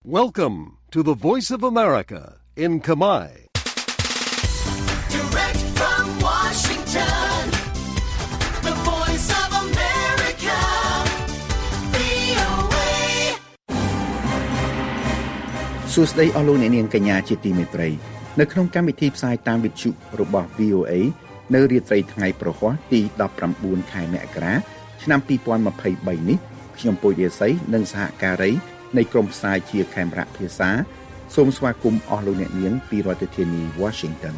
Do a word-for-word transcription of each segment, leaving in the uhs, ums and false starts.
Welcome to the Voice of America in Khmer. Direct from Washington, the Voice of America, វី អូ เอសួស្តីអស់លោកអ្នកនាងកញ្ញាជាទីមេត្រីនៅក្នុងកម្មវិធីផ្សាយតាមវិទ្យុរបស់ វី អូ เอ នៅរាត្រីថ្ងៃប្រហ័សទីដប់ប្រាំបួនខែមករាឆ្នាំពីរពាន់ម្ភៃបីនេះខ្ញុំពុយរាសីនិងសហការីនៃក្រុមផ្សាយជាខេមរៈភាសាសូមស្វាគមន៍អស់លោកអ្នកនាងពីរដ្ឋធានី Washington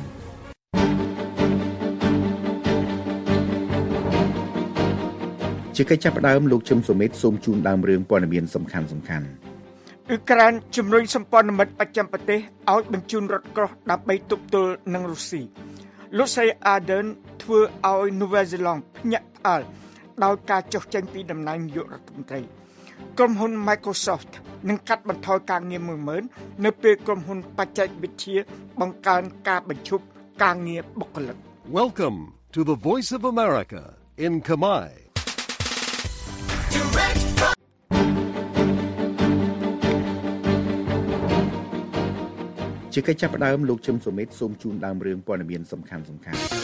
ជាកិច្ចចាប់ផ្ដើមលោកជឹមសុមេតសូមជូនដើមរឿងព័ត៌មានសំខាន់ៗអ៊ុក្រែនជំរុញសម្ព័ន្ធមិត្តបច្ចឹមប្រទេសឲ្យបញ្ជូនរថក្រោះដើម្បីទប់ទល់នឹងរុស្ស៊ីលោកស្រី Ardern ធ្វើឲ្យ Nouvelle Zelande ភ្ញាក់ផ្អើលដោយការចុះចេញពីតំណែងនាយករដ្ឋមន្ត្រីក្រុមហ៊ុន Microsoft នឹងកាត់បន្ថយការងារ មួយម៉ឺន នៅពេលក្រុមហ៊ុនបច្ចេកវិទ្យាបង្កើនការបញ្ឈប់ការងារបុគ្គលិក Welcome to the Voice of America in Khmer. Direct from ជាកិច្ចចាប់ផ្ដើមលោកជឹមសុមេតសូមជូនដើមរឿងព័ត៌មានសំខាន់ៗ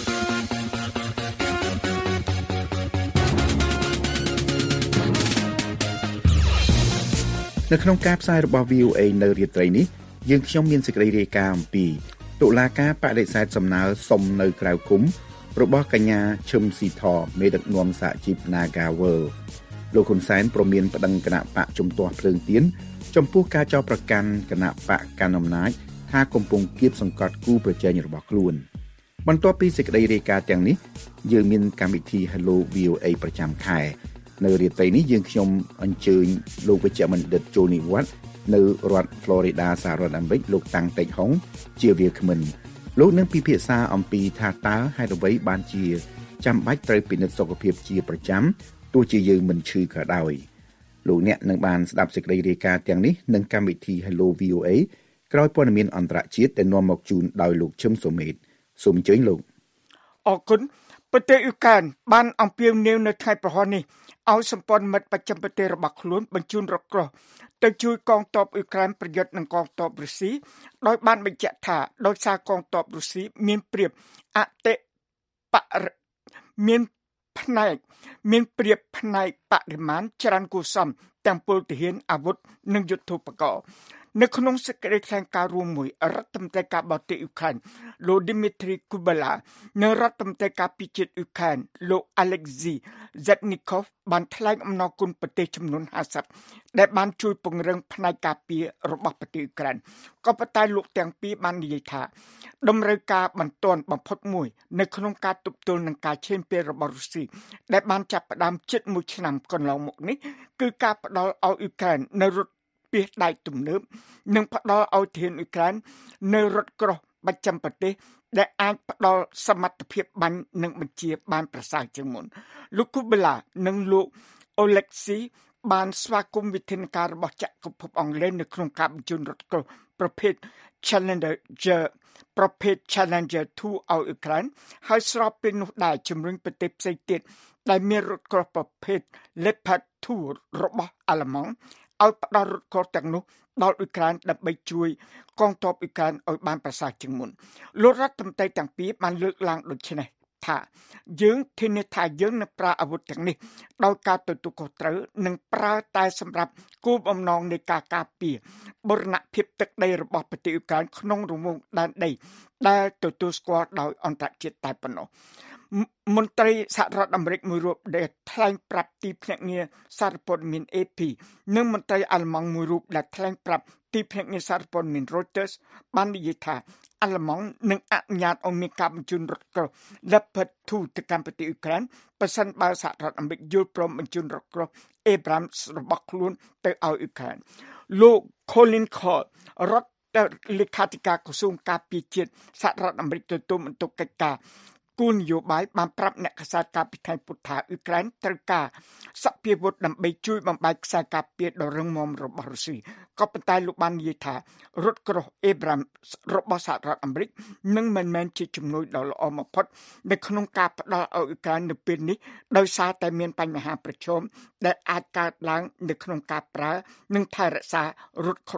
នៅក្នុងការផ្សាយរបស់ វី អូ เอ នៅរាត្រីនេះយើងខ្ញុំមានសេចក្តីរាយការណ៍អំពីតុលាការបដិសេធសំណើសុំនៅក្រៅឃុំរបស់កញ្ញាឈឹមស៊ីធមេដឹកនាំសហជីព Nagawal លោកហ៊ុនសែនព្រមានប្តឹងគណៈបកជំទាស់ភ្លើងទៀនចំពោះការចោទប្រកាន់គណៈបកកណ្ដាលអំណាចថាកំពុងគៀបសង្កត់គូប្រជែងរបស់ខ្លួនបន្ទាប់ពីសេចក្តីរាយការណ៍ទាំងនេះយើងមានកម្មវិធី Hello វី អូ เอ ប្រចាំខែនៅរាត្រីនេះយើងខ្ញុំអញ្ជើញលោកវិជ្ជបណ្ឌិតចូលនិវត្តន៍នៅរដ្ឋ Florida សហរដ្ឋអាមេរិកលោកតាំងតេកហុងជាវាគ្មិនលោកនឹងពិភាក្សាអំពីថាតើហេតុអ្វីបានជាចាំបាច់ត្រូវពិនិត្យសុខភាពជាប្រចាំទោះជាយើងមិនឈឺក៏ដោយលោកអ្នកនឹងបានស្ដាប់សេចក្តីរាយការណ៍ទាំងនេះនឹងកម្មវិធី Hello វី អូ เอ ក្រោយព័ត៌មានអន្តរជាតិដែលនាំមកជូនដោយលោកឈឹមសុមេតសូមអញ្ជើញលោកអរគុណប្រទេសអ៊ុក្រែនបានអំពាវនាវនៅថ្ងៃប្រហ័សនេះឲ្យសម្ព័ន្ធមិត្តបច្ចឹមប្រទេសរបស់ខ្លួនបញ្ជូនរថក្រោះទៅជួយកងទ័ពអ៊ុក្រែនប្រយុទ្ធនឹងកងទ័ពរុស្ស៊ីដោយបានបញ្ជាក់ថាដោយសារកងទ័ពរុស្ស៊ីមានព្រៀបអតិបរមានផ្នែកមានព្រៀបផ្នែកបរិមាណច្រើនគួរសមទាំងពលទាហានអាវុធនិងយុទ្ធោបករណ៍នៅក្នុងសេចក្តីថ្លែងការណ៍រួមមួយរដ្ឋមន្ត្រីការបរទេសអ៊ុក្រែនលោក Dmitry Kuleba និងរដ្ឋមន្ត្រីការពារជាតិអ៊ុក្រែនលោក Alexei Zetnikov បានថ្លែងអំណរគុណប្រទេសចំនួនហាសិបដែលបានជួយពង្រឹងផ្នែកការពាររបស់ប្រទេសអ៊ុក្រែនក៏ប៉ុន្តែលោកទាំងពីរបាននិយាយថាតម្រូវការបន្ទាន់បំផុតមួយនៅក្នុងការទប់ទល់នឹងការឈានពេលរបស់រុស្ស៊ីដែលបានចាប់ផ្ដើមជិតមួយឆ្នាំកន្លងមកនេះគឺការផ្ដល់ឲ្យអ៊ុក្រែននៅរថពាសដែកទំនើបនិងផ្ដល់ឲ្យធានអ៊ុក្រែននៅរថក្រោះបច្ចឹមប្រទេសដែលអាចផ្ដល់សមត្ថភាពបាញ់និងបញ្ជាបានប្រសើរជាងមុនលោក Kubela និងលោក Alexei បានស្វាគមន៍វិធានការរបស់ចក្រភពអង់គ្លេសនៅក្នុងការបញ្ជូនរថក្រោះប្រភេទ Challenger ប្រភេទ Challenger ทู ឲ្យអ៊ុក្រែនហើយស្របពេលនោះដែរជំរុញប្រទេសផ្សេងទៀតដែលមានរថក្រោះប្រភេទ Leopard ทู របស់អាល្លឺម៉ង់ឲ្យផ្ដល់រថក្រោះទាំងនោះដល់អ៊ុក្រែនដើម្បីជួយកងទ័ពអ៊ុក្រែនឲ្យបានប្រសើរជាងមុនលោករដ្ឋមន្ត្រីទាំងពីរបានលើកឡើងដូចនេះថាយើងធានាថាយើងនឹងប្រើអាវុធទាំងនេះដោយការទទួលខុសត្រូវនិងប្រើតែសម្រាប់គោលបំណងនៃការការពារបូរណភាពទឹកដីរបស់ប្រទេសអ៊ុក្រែនក្នុងរង្វង់ដែនដីដែលទទួលស្គាល់ដោយអន្តរជាតិតែប៉ុណ្ណោះមន្ត្រីសហរដ្ឋអាមេរិកមួយរូបដែលថ្លែងប្រាប់ទីភ្នាក់ងារសារព័ត៌មាន เอ พี និងមន្ត្រីអាល្លឺម៉ង់មួយរូបដែលថ្លែងប្រាប់ទីភ្នាក់ងារសារព័ត៌មាន Reuters បាននិយាយថាអាល្លឺម៉ង់នឹងអនុញ្ញាតឲ្យមានការបញ្ជូនរថក្រោះ Leopard ทู ទៅកាន់ប្រទេសអ៊ុក្រែនប្រសិនបើសហរដ្ឋអាមេរិកយល់ព្រមបញ្ជូនរថក្រោះ Abrams របស់ខ្លួនទៅឲ្យអ៊ុក្រែនលោក Colin Kahl រដ្ឋលេខាធិការក្រសួងការពារជាតិសហរដ្ឋអាមេរិកទទួលបន្ទុកកិច្ចការគោលនយោបាយបានប្រាប់អ្នកកាសែតកាលពីថ្ងៃពុធថាអ៊ុក្រែនត្រូវការសព្វាវុធដើម្បីជួយបំបែកខ្សែការពារដ៏រឹងមាំរបស់រុស្ស៊ីក៏ប៉ុន្តែលោកបាននិយាយថារថក្រោះ Abrams របស់សហរដ្ឋអាមេរិកនឹងមិនមែនជាជំនួយដ៏ល្អបំផុតនៅក្នុងការផ្ដល់ឲ្យអ៊ុក្រែននៅពេលនេះដោយសារតែមានបញ្ហាប្រឈមដែលអាចកើតឡើងនៅក្នុងការប្រើនិងថែរក្សារថក្រោះ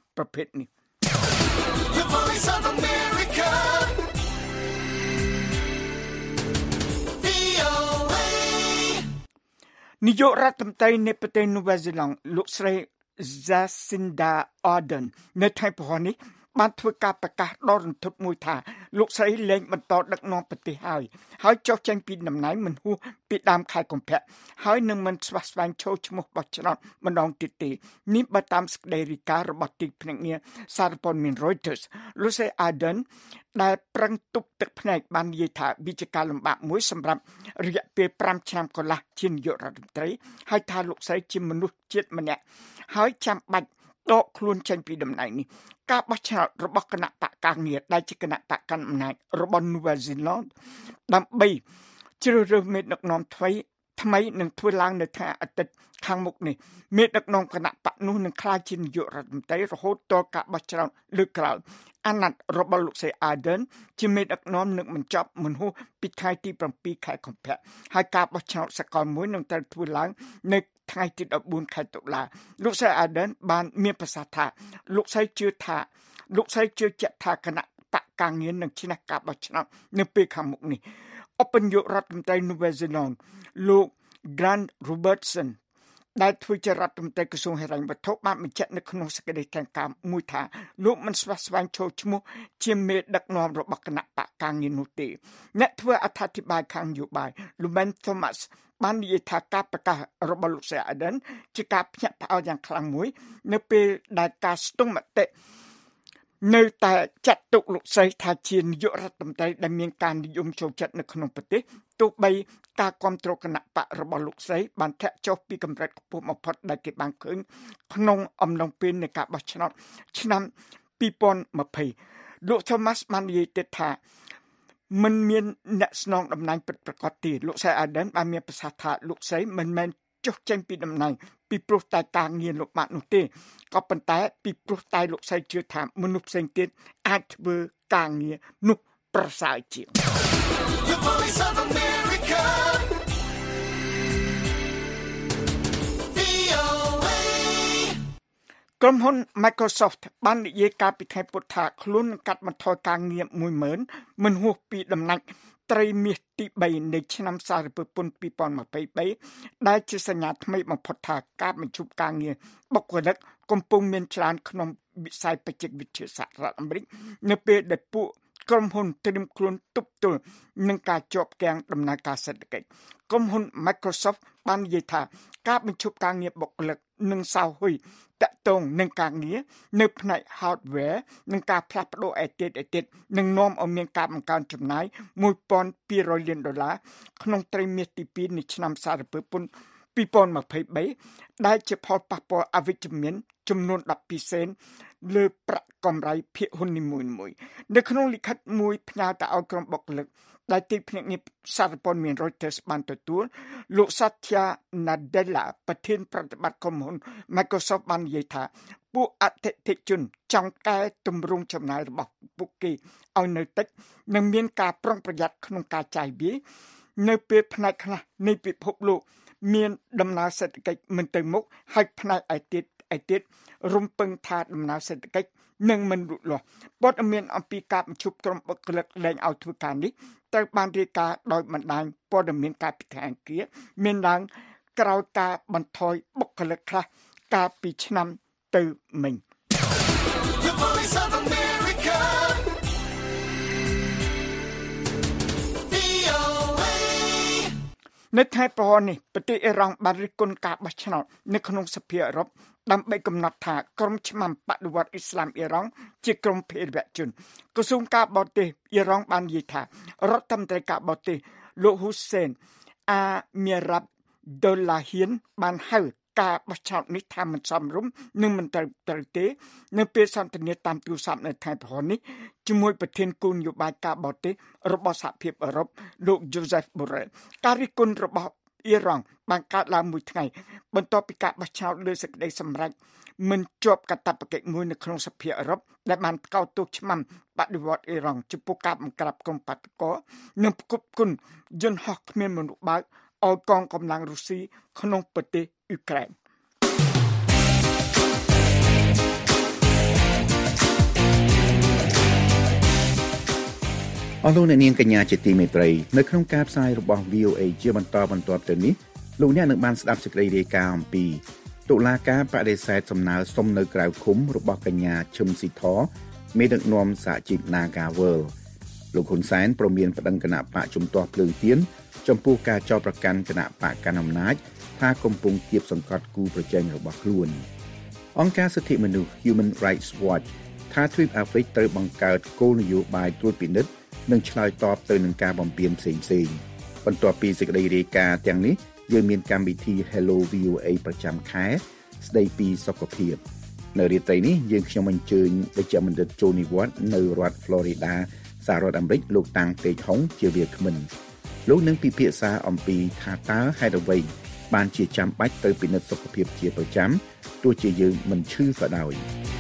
ប្រភេទនេះ The Voice of America នាយករដ្ឋមន្ត្រីនៃប្រទេសនូវែលសេឡង់លោកស្រី Jacinda Ardern នៅថ្ងៃព្រហស្បតិ៍នេះបានធ្វើការប្រកាសដ៏រន្ធត់មួយថាលោកស្រីលែងបន្តដឹកនាំប្រទេសហើយហើយចុះចេញពីតំណែងមិនហួសពីដើមខែកុម្ភៈហើយនឹងមិនស្វះស្វែងចូលឈ្មោះបោះឆ្នោតម្ដងទៀតទេនេះបើតាមសេចក្តីរាយការណ៍របស់ទីភ្នាក់ងារសារព័ត៌មាន Reuters លោកស្រី Ardern ដែលប្រឹងទប់ទឹកភ្នែកបាននិយាយថាវិជាការលំបាកមួយសម្រាប់រយៈពេលប្រាំឆ្នាំកន្លះជានាយករដ្ឋមន្ត្រីហើយថាលោកស្រីជាមនុស្សជាតិម្នាក់ហើយចាំបាច់ដកខ្លួនចេញពីតំណែងនេះការបោះឆ្នោតរបស់គណៈបកការងារដែលជាគណៈបកកណ្ដាលអំណាចរបស់ New Zealand ដើម្បីជ្រើសរើសមេដឹកនាំថ្មីថ្មីនឹងធ្វើឡើងនៅថ្ងៃអាទិត្យខាងមុខនេះមេដឹកនាំគណៈបកនោះនឹងក្លាយជានាយករដ្ឋមន្ត្រីរហូតដល់ការបោះឆ្នោតលើកក្រោយអាណត្តិរបស់លោកស្រី Ardern ជាមេដឹកនាំនឹងបញ្ចប់មិនហួសពីថ្ងៃទីប្រាំពីរខែកុម្ភៈហើយការបោះឆ្នោតសកលមួយនឹងត្រូវធ្វើឡើងនៅថ្ងៃទីដប់បួនខែតុលាលោកស្រី Ardern បានមានប្រសាសន៍ថាលោកស្រីជឿថាលោកស្រីជឿជាក់ថាគណៈបកការងារនឹងឈ្នះការបោះឆ្នោតនៅពេលខាងមុខនេះឧបនាយករដ្ឋមន្ត្រីនូវែលសេឡង់លោក Grant Robertson ដែលធ្វើជារដ្ឋមន្ត្រីក្រសួងហិរញ្ញវត្ថុបានបញ្ជាក់នៅក្នុងសេចក្តីថ្លែងការណ៍មួយថាលោកមិនស្វះស្វែងចូលឈ្មោះជាមេដឹកនាំរបស់គណៈបកការងារនោះទេអ្នកធ្វើអត្ថាធិប្បាយខាងនយោបាយ Lumen Thomas បាននិយាយថាការប្រកាសរបស់លោកស្រី Ardern ជាការភ្ញាក់ផ្អើលយ៉ាងខ្លាំងមួយនៅពេលដែលការស្ទង់មតិនៅតែចាត់ទុកលោកស្រីថាជានាយករដ្ឋមន្ត្រីដែលមានការនិយមចូលចិត្តនៅក្នុងប្រទេសទោះបីការគ្រប់គ្រងគណៈបករបស់លោកស្រីបានធ្លាក់ចុះពីកម្រិតខ្ពស់បំផុតដែលគេបានឃើញក្នុងអំឡុងពេលនៃការបោះឆ្នោតឆ្នាំពីរពាន់ยี่สิบលោក Thomas បាននិយាយទៀតថាមិនមានអ្នកស្នងតំណែងពិតប្រាកដទេលោកស្រី Ardern បានមានប្រសាសន៍ថាលោកស្រីមិនមែនចុះចេញពីតំណែងពីព្រោះតែការងារលំបាកនោះទេក៏ប៉ុន្តែពីព្រោះតែលោកស្រីជឿថាមនុស្សផ្សេងទៀតអាចធ្វើការងារនោះប្រសើរជាង The Voice of America ក្រុមហ៊ុន Microsoft បាននិយាយកាលពីថ្ងៃពុធថាខ្លួននឹងកាត់បន្ថយការងារ មួយម៉ឺន មិនហួសពីដំណាច់ត្រីមាសទីបីនៃឆ្នាំសារពើពន្ធពីរពាន់ยี่สิบสามដែលជាសញ្ញាថ្មីបំផុតថាការបញ្ឈប់ការងារបុគ្គលិកកំពុងមានច្រើនក្នុងវិស័យបច្ចេកវិទ្យាសហរដ្ឋអាមេរិកនៅពេលដែលពួកក្រុមហ៊ុនត្រៀមខ្លួនទប់ទល់នឹងការជាប់គាំងដំណើរការសេដ្ឋកិច្ចក្រុមហ៊ុន Microsoft បាននិយាយថាការបញ្ឈប់ការងារបុគ្គលិកនឹងសោហ៊ុយតាក់ទងនឹងការងារនៅផ្នែក hardware និងការផ្លាស់ប្ដូរឯទៀតឯទៀតនឹងនាំឲ្យមានការបង្កើនចំណាយមួយពាន់ពីររយលានដុល្លារក្នុងត្រីមាសទីពីរនៃឆ្នាំសារពើពន្ធពីរពាន់ยี่สิบสามដែលជាផលប៉ះពាល់អវិជ្ជមានចំនួនដប់ពីរសេនលើប្រាក់កម្រៃភាគហ៊ុននីមួយៗនៅក្នុងលិខិតមួយផ្ញើទៅឲ្យក្រុមបុគ្គលិកដែលទីភ្នាក់ងារសារព័ត៌មាន Reuters បានទទួលលោក Satya Nadella ប្រធានប្រតិបត្តិក្រុមហ៊ុន Microsoft បាននិយាយថាពួកអតិថិជនចង់កែតម្រង់ចំណាយរបស់ពួកគេឲ្យនៅតិចនិងមានការប្រុងប្រយ័ត្នក្នុងការចាយវាយនៅពេលផ្នែកខ្លះនៃពិភពលោកមានដំណើរសេដ្ឋកិច្ចមិនទៅមុខហើយផ្នែកឯទៀតឯទៀតរំពឹងថាដំណើរសេដ្ឋកិច្ចនឹងមិនលូតលាស់ព័ត៌មានអំពីការបញ្ឈប់ក្រុមបុគ្គលិកលែងឲ្យធ្វើការនេះត្រូវបានរាយការណ៍ដោយបណ្ដាញព័ត៌មានកាលពីថ្ងៃអង្គារមានឡើងក្រោយការបន្ថយបុគ្គលិកខ្លះកាលពីឆ្នាំទៅមិញ The Voice of America នៅថ្ងៃប្រហ័សនេះប្រទេសអ៊ីរ៉ង់បានរិះគន់ការបោះឆ្នោតនៅក្នុងសភាអឺរ៉ុបដើម្បីកំណត់ថាក្រុមឆ្មាំបដិវត្តន៍អ៊ីស្លាមអ៊ីរ៉ង់ជាក្រុមភេរវជនក្រសួងការបរទេសអ៊ីរ៉ង់បាននិយាយថារដ្ឋមន្ត្រីការបរទេសលោកហ៊ូសេនអាមៀរ៉ាប់ដូឡាហ៊ានបានហៅការបោះឆ្នោតនេះថាមិនសមរម្យនិងមិនត្រូវត្រូវទេនៅពេលសន្ទនាតាមទូរស័ព្ទនៅថ្ងៃប្រហ័សនេះជាមួយប្រធានគោលនយោបាយការបរទេសរបស់សហភាពអឺរ៉ុបលោក Joseph Borrell ការរិះគន់របស់អ៊ីរ៉ង់បានកើតឡើងមួយថ្ងៃបន្ទាប់ពីការបោះឆ្នោតលើសេចក្តីសម្រេចមិនជាប់កាតព្វកិច្ចមួយនៅក្នុងសភាអឺរ៉ុបដែលបានកោតទោសឆ្មាំបដិវត្តន៍អ៊ីរ៉ង់ចំពោះការបង្ក្រាបក្រុមបាតកោនិងផ្គប់ផ្គុនយន្តហោះគ្មានមនុស្សបើកឲ្យកងកម្លាំងរុស្ស៊ីក្នុងប្រទេសអ៊ុក្រែនអស់លោកអ្នកនាងកញ្ញាជាទីមេត្រីនៅក្នុងការផ្សាយរបស់ វី អូ អេ ជាបន្តបន្ទាប់ទៅនេះលោកអ្នកនឹងបានស្ដាប់សេចក្តីរាយការណ៍អំពីតុលាការបដិសេធសំណើសុំនៅក្រៅឃុំរបស់កញ្ញាឈឹមស៊ីធមេដឹកនាំសហជីព Nagawal លោកហ៊ុនសែនព្រមមានប្តឹងគណៈបកជំទាស់ភ្លើងទៀនចំពោះការចោទប្រកាន់គណៈបកកណ្ដាលអំណាចថាកំពុងគៀបសង្កត់គូប្រជែងរបស់ខ្លួនអង្គការសិទ្ធិមនុស្ស Human Rights Watch ថាទ្វីបអាហ្វ្រិកត្រូវបង្កើតគោលនយោបាយត្រួតពិនិត្យនិងឆ្លើយតបទៅនឹងការបំពានផ្សេងៗបន្ទាប់ពីសេចក្តីរាយការណ៍ទាំងនេះយើងមានកម្មវិធី Hello វី អូ អេ ប្រចាំខែស្ដីពីសុខភាពនៅរាត្រីនេះយើងខ្ញុំអញ្ជើញវិជ្ជបណ្ឌិតជូនីវ៉ាត់នៅរដ្ឋ Florida សហរដ្ឋអាមេរិកលោកតាំងពេកហុងជាវាគ្មិនលោកនឹងពិភាក្សាអំពីថាតើហេតុអ្វីបានជាចាំបាច់ទៅពិនិត្យសុខភាពជាប្រចាំទោះជាយើងមិនឈឺក៏ដោយ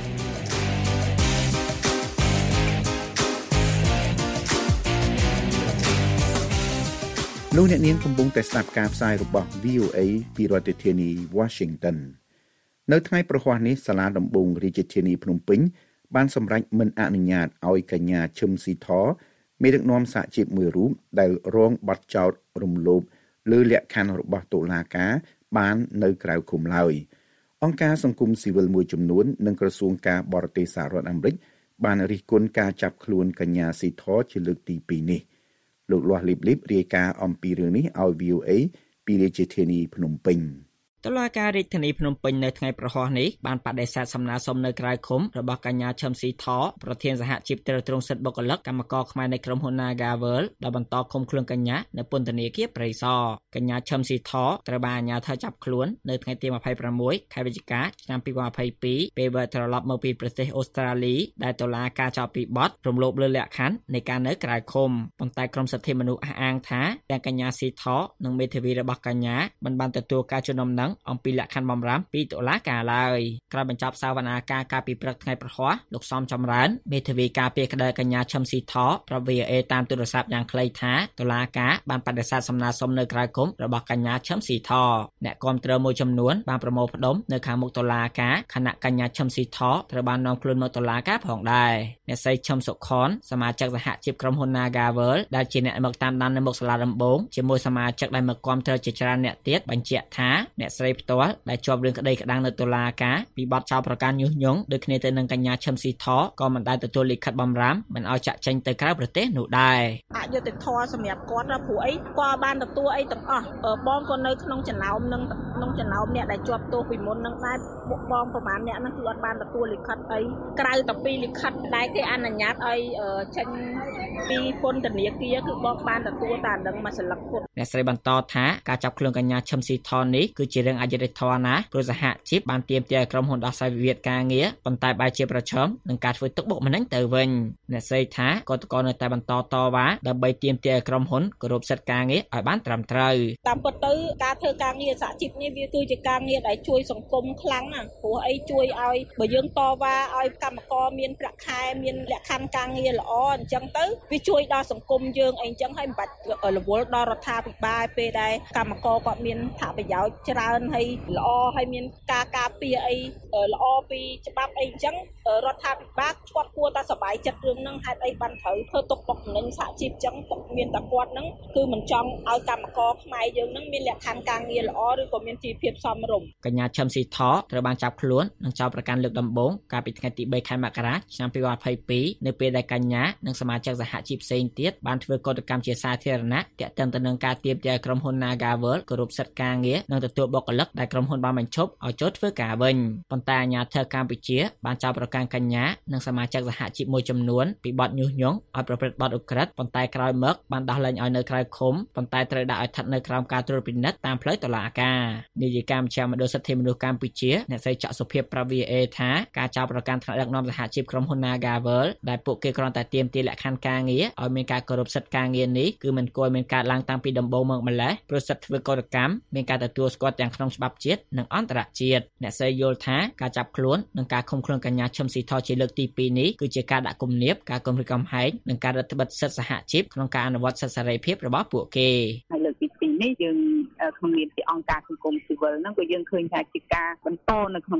លោកអ្នកនាងកំពុងតែស្ដាប់ការផ្សាយរបស់ វី អូ អេ ពីរដ្ឋធានី Washington នៅថ្ងៃប្រហ័សនេះសាលាដំបងរាជធានីភ្នំពេញបានសម្រេចមិនអនុញ្ញាតឲ្យកញ្ញាឈឹមស៊ីធមេដឹកនាំសហជីពមួយរូបដែលរងបទចោទរំលោភលើលក្ខខណ្ឌរបស់តុលាការបាននៅក្រៅឃុំឡើយអង្គការសង្គមស៊ីវិលមួយចំនួននិងក្រសួងការបរទេសសហរដ្ឋអាមេរិកបានរិះគន់ការចាប់ខ្លួនកញ្ញាស៊ីធជាលើកទីពីរនេះលោកលាស់លីបលីបរាយការណ៍អំពីរឿងនេះឲ្យ វី អូ អេ ពីរាជធានីភ្នំពេញតុលាការរាជធានីភ្នំពេញនៅថ្ងៃប្រហ័សនេះបានបដិសេធសំណើសុំនៅក្រៅឃុំរបស់កញ្ញាឈឹមស៊ីធប្រធានសហជីពទ្រទ្រង់សិទ្ធិបុគ្គលិកកម្មករខ្មែរនៃក្រុមហ៊ុន Nagawal ដែលបន្តឃុំខ្លួនកញ្ញានៅពន្ធនាគារព្រៃសរកញ្ញាឈឹមស៊ីធត្រូវបានអាជ្ញាធរចាប់ខ្លួននៅថ្ងៃទីยี่สิบหกខែវិច្ឆិកាឆ្នាំยี่สิบยี่สิบสองពេលវិលត្រឡប់មកពីប្រទេសអូស្ត្រាលីដែលតុលាការចោទពីបទរំលោភលើលក្ខខណ្ឌនៃការនៅក្រៅឃុំប៉ុន្តែក្រុមសិទ្ធិមនុស្សអះអាងថាទាំងកញ្ញាស៊ីធនិងមេធាវីរបស់កញ្ញាមិនបានទទួលការជូនដំណឹងអំពីលក្ខខណ្ឌបម្រាមពីតុលាការឡើយក្រោយបញ្ចប់សវនាការកាលពីព្រឹកថ្ងៃប្រហ័សលោកសំចម្រើនមេធាវីការពារក្តីកញ្ញាឈឹមស៊ីធប្រាប់ វី អូ អេ តាមទូរស័ព្ទយ៉ាងខ្លីថាតុលាការបានបដិសេធសំណើសុំនៅក្រៅឃុំរបស់កញ្ញាឈឹមស៊ីធអ្នកគាំទ្រមួយចំនួនបានប្រមូលផ្ដុំនៅខាងមុខតុលាការខណៈកញ្ញាឈឹមស៊ីធត្រូវបាននាំខ្លួនមកតុលាការផងដែរអ្នកស្រីឈឹមសុខនសមាជិកសហជីពក្រុមហ៊ុន Nagawal ដែលជាអ្នកមកតាមដាននៅមុខសាលាដំបងជាមួយសមាជិកដែលមកគាំទ្រជាច្រើនអ្នកទៀតបញ្ជាក់ថាអ្នកស្រីផ្ទាល់ដែលជាប់រឿងក្តីក្តាំងនៅតុលាការពីបទចោទប្រកាន់ញុះញង់ដូចគ្នាទៅនឹងកញ្ញាឈឹមស៊ីធក៏មិនដែលទទួលលិខិតបំរាមមិនឲ្យចាក់ចេញទៅក្រៅប្រទេសនោះដែរអយុត្តិធម៌សម្រាប់គាត់ព្រោះអីគាត់បានទទួលអីទាំងអស់បងក៏នៅក្នុងចំណោមនឹងក្នុងចំណោមអ្នកដែលជាប់ទោសពីមុននឹងដែរពួកបងប្រហែលអ្នកហ្នឹងគឺអត់បានទទួលលិខិតអីក្រៅតែពីលិខិតដែលគេអនុញ្ញាតឲ្យចេញពីពន្ធនាគារគឺបងបានទទួលតែនឹងមួយសន្លឹកពុតអ្នកស្រីបន្តថាការចាប់ខ្លួនកញ្ញាឈឹមស៊ីធនេះគឺជារឿងអយុត្តិធម៌ណាស់ព្រោះសហជីពបានទាមទារឲ្យក្រុមហ៊ុនដោះស្រាយវិវាទការងារប៉ុន្តែបែរជាប្រឈមនឹងការធ្វើទុកបុកម្នេញទៅវិញអ្នកស្រីថាកតកតនៅតែបន្តតវ៉ាដើម្បីទាមទារឲ្យក្រុមហ៊ុនគោរពសិទ្ធិការងារឲ្យបានត្រឹមត្រូវតាមពិតទៅការធ្វើការងារសហជីពនេះវាគឺជាការងារដែលជួយសង្គមខ្លាំងណាស់ព្រោះអីជួយឲ្យបើយើងតវ៉ាឲ្យកម្មករមានប្រាក់ខែមានលក្ខខណ្ឌការងារល្អអញ្ចឹងទៅវាជួយដល់សង្គមយើងអីអញ្ចឹងហើយមិនបាច់រវល់ដល់រដ្ឋាភិបាលពេលដែលកម្មករគាត់មានថាប្រយោជន៍ច្រើនហើយល្អហើយមានការការពារអីល្អពីច្បាប់អីអញ្ចឹងរដ្ឋាភិបាលគាត់គួរតែសប្បាយចិត្តរឿងហ្នឹងហេតុអីបានត្រូវធ្វើទុកបុកម្នេញសហជីពអញ្ចឹងមានតែគាត់ហ្នឹងគឺមិនចង់ឲ្យកម្មករខ្មែរយើងហ្នឹងមានលក្ខខណ្ឌការងារល្អឬក៏មានជីវភាពសមរម្យកញ្ញាឈឹមស៊ីធត្រូវបានចាប់ខ្លួននិងចោទប្រកាន់លើកដំបូងកាលពីថ្ងៃទីបីខែមករាឆ្នាំยี่สิบยี่สิบสองនៅពេលដែលកញ្ញានិងសមាជិកសហជីពផ្សេងទៀតបានធ្វើកតកម្មជាសាធារណៈទាក់ទងទៅនឹងការទាមទារក្រុមហ៊ុន Nagawal គោរពសិទ្ធិការងារនិងទទួលបុគ្គលិកដែលក្រុមហ៊ុនបានបញ្ឈប់ឲ្យចូលធ្វើការវិញប៉ុន្តែអាជ្ញាធរកម្ពុជាបានចោទប្រកាន់កញ្ញានិងសមាជិកសហជីពមួយចំនួនពីបទញុះញង់ឲ្យប្រព្រឹត្តបទឧក្រិដ្ឋប៉ុន្តែក្រោយមកបានដោះលែងឲ្យនៅក្រៅឃុំប៉ុន្តែត្រូវដាក់ឲ្យស្ថិតនៅក្រោមការត្រួតពិនិត្យតាមផ្លូវតុលាការនាយិកាមជ្ឈមណ្ឌលសិទ្ធិមនុស្សកម្ពុជាអ្នកស្រីច័កសុភាពប្រាប់ វី អូ អេ ថាការចោទប្រកាន់ថ្នាក់ដឹកនាំសហជីពក្រុមហ៊ុន Nagawal ដែលពួកគេគ្រាន់តែទាមទារលក្ខខណ្ឌការងារឲ្យមានការគោរពសិទ្ធិការងារនេះគឺមិនគួរមានការឡើងតាំងពីដំបូងមកម្ល៉េះព្រោះសិទ្ធិធ្វើកតកម្មមានការទទួលស្គាល់ទាំងក្នុងច្បាប់ជាតិនិងអន្តរជាតិអ្នកស្រីយល់ថាការចាប់ខ្លួននិងការឃុំខ្លួនកញ្ញាឈឹមស៊ីធជាលើកទីពីរនេះគឺជាការដាក់គំនាបការគំរាមកំហែងនិងការរឹតបន្តឹងសិទ្ធិសហជីពក្នុងការអនុវត្តសិទ្ធិសេរីភាពរបស់ពួកគេហើយលើកទីពីរនេះយើងក្នុងនាមជាអង្គការសង្គមស៊ីវិលហ្នឹងក៏យើងឃើញថាជាការបន្តនៅក្នុងការដាក់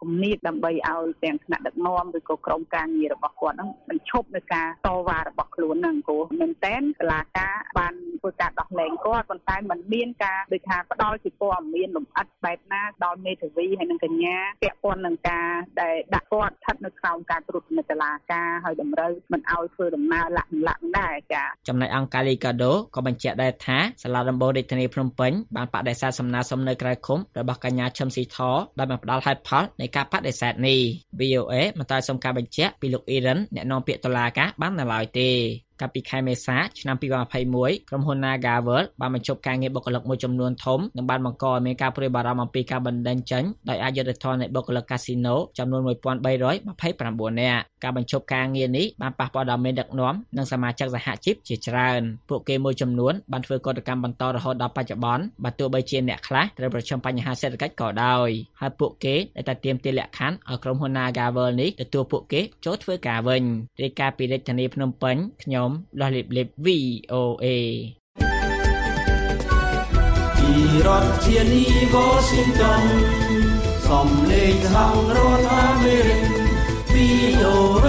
គំនិតដើម្បីឲ្យទាំងថ្នាក់ដឹកនាំឬក៏ក្រុមការងាររបស់គាត់ហ្នឹងបញ្ឈប់នៅការតវ៉ារបស់ខ្លួនហ្នឹងព្រោះមែនតើតុលាការបានធ្វើការដោះលែងគាត់ប៉ុន្តែมันមានការដូចថាផ្ដល់ជាព័ត៌មានលម្អិតបែបណាដល់មេធាវីហើយនិងកញ្ញាពាក់ព័ន្ធនឹងការដែលដាក់គាត់ស្ថិតនៅក្រោមការត្រួតពិនិត្យតុលាការហើយតម្រូវមិនឲ្យធ្វើដំណើរលាក់លាក់ដែរចា៎ចំណែកអង្គការ Liga do ក៏បញ្ជាក់ដែរថាសាលាដំបូងរាជធានីភ្នំពេញបានបដិសេធសំណើសុំនៅក្រៅឃុំរបស់កញ្ញាឈឹមស៊ីធដោយបានផ្ដល់ហេតុផលនៃការបដិសេធនេះ វី អូ เอ មិនត្រូវសុំការបញ្ជាក់ពីលោកអ៊ីរ៉ានអ្នកនាំពាក្យតុលាការបាននៅឡើយទេកាលពីខែមេសាឆ្នាំពីរពាន់ยี่สิบเอ็ดក្រុមហ៊ុន Nagavel បានបញ្ឈប់ការងារបុគ្គលិកមួយចំនួនធំនិងបានបង្កឲ្យមានការព្រួយបារម្ភអំពីការបណ្តេញចេញដោយអយុត្តិធម៌នៃបុគ្គលិកកាស៊ីណូចំនួនmột nghìn ba trăm hai mươi chínនាក់ការបញ្ឈប់ការងារនេះបានប៉ះពាល់ដល់មេដឹកនាំនិងសមាជិកសហជីពជាច្រើនពួកគេមួយចំនួនបានធ្វើកតកម្មបន្តរហូតដល់បច្ចុប្បន្នបើទោះបីជាអ្នកខ្លះត្រូវប្រឈមបញ្ហាសេដ្ឋកិច្ចក៏ដោយហើយពួកគេតែតែទាមទារលក្ខខណ្ឌឲ្យក្រុមហ៊ុន Nagavel នេះទទួលពួកគេចូលធ្វើការវិញរាយការណ៍ពីរាជធានីភ្នំពេញខ្ញុំលះលីបលីប វី អូ เอពីរដ្ឋធានី Washington សំឡេងសហរដ្ឋអាមេរិក វី អូ เอ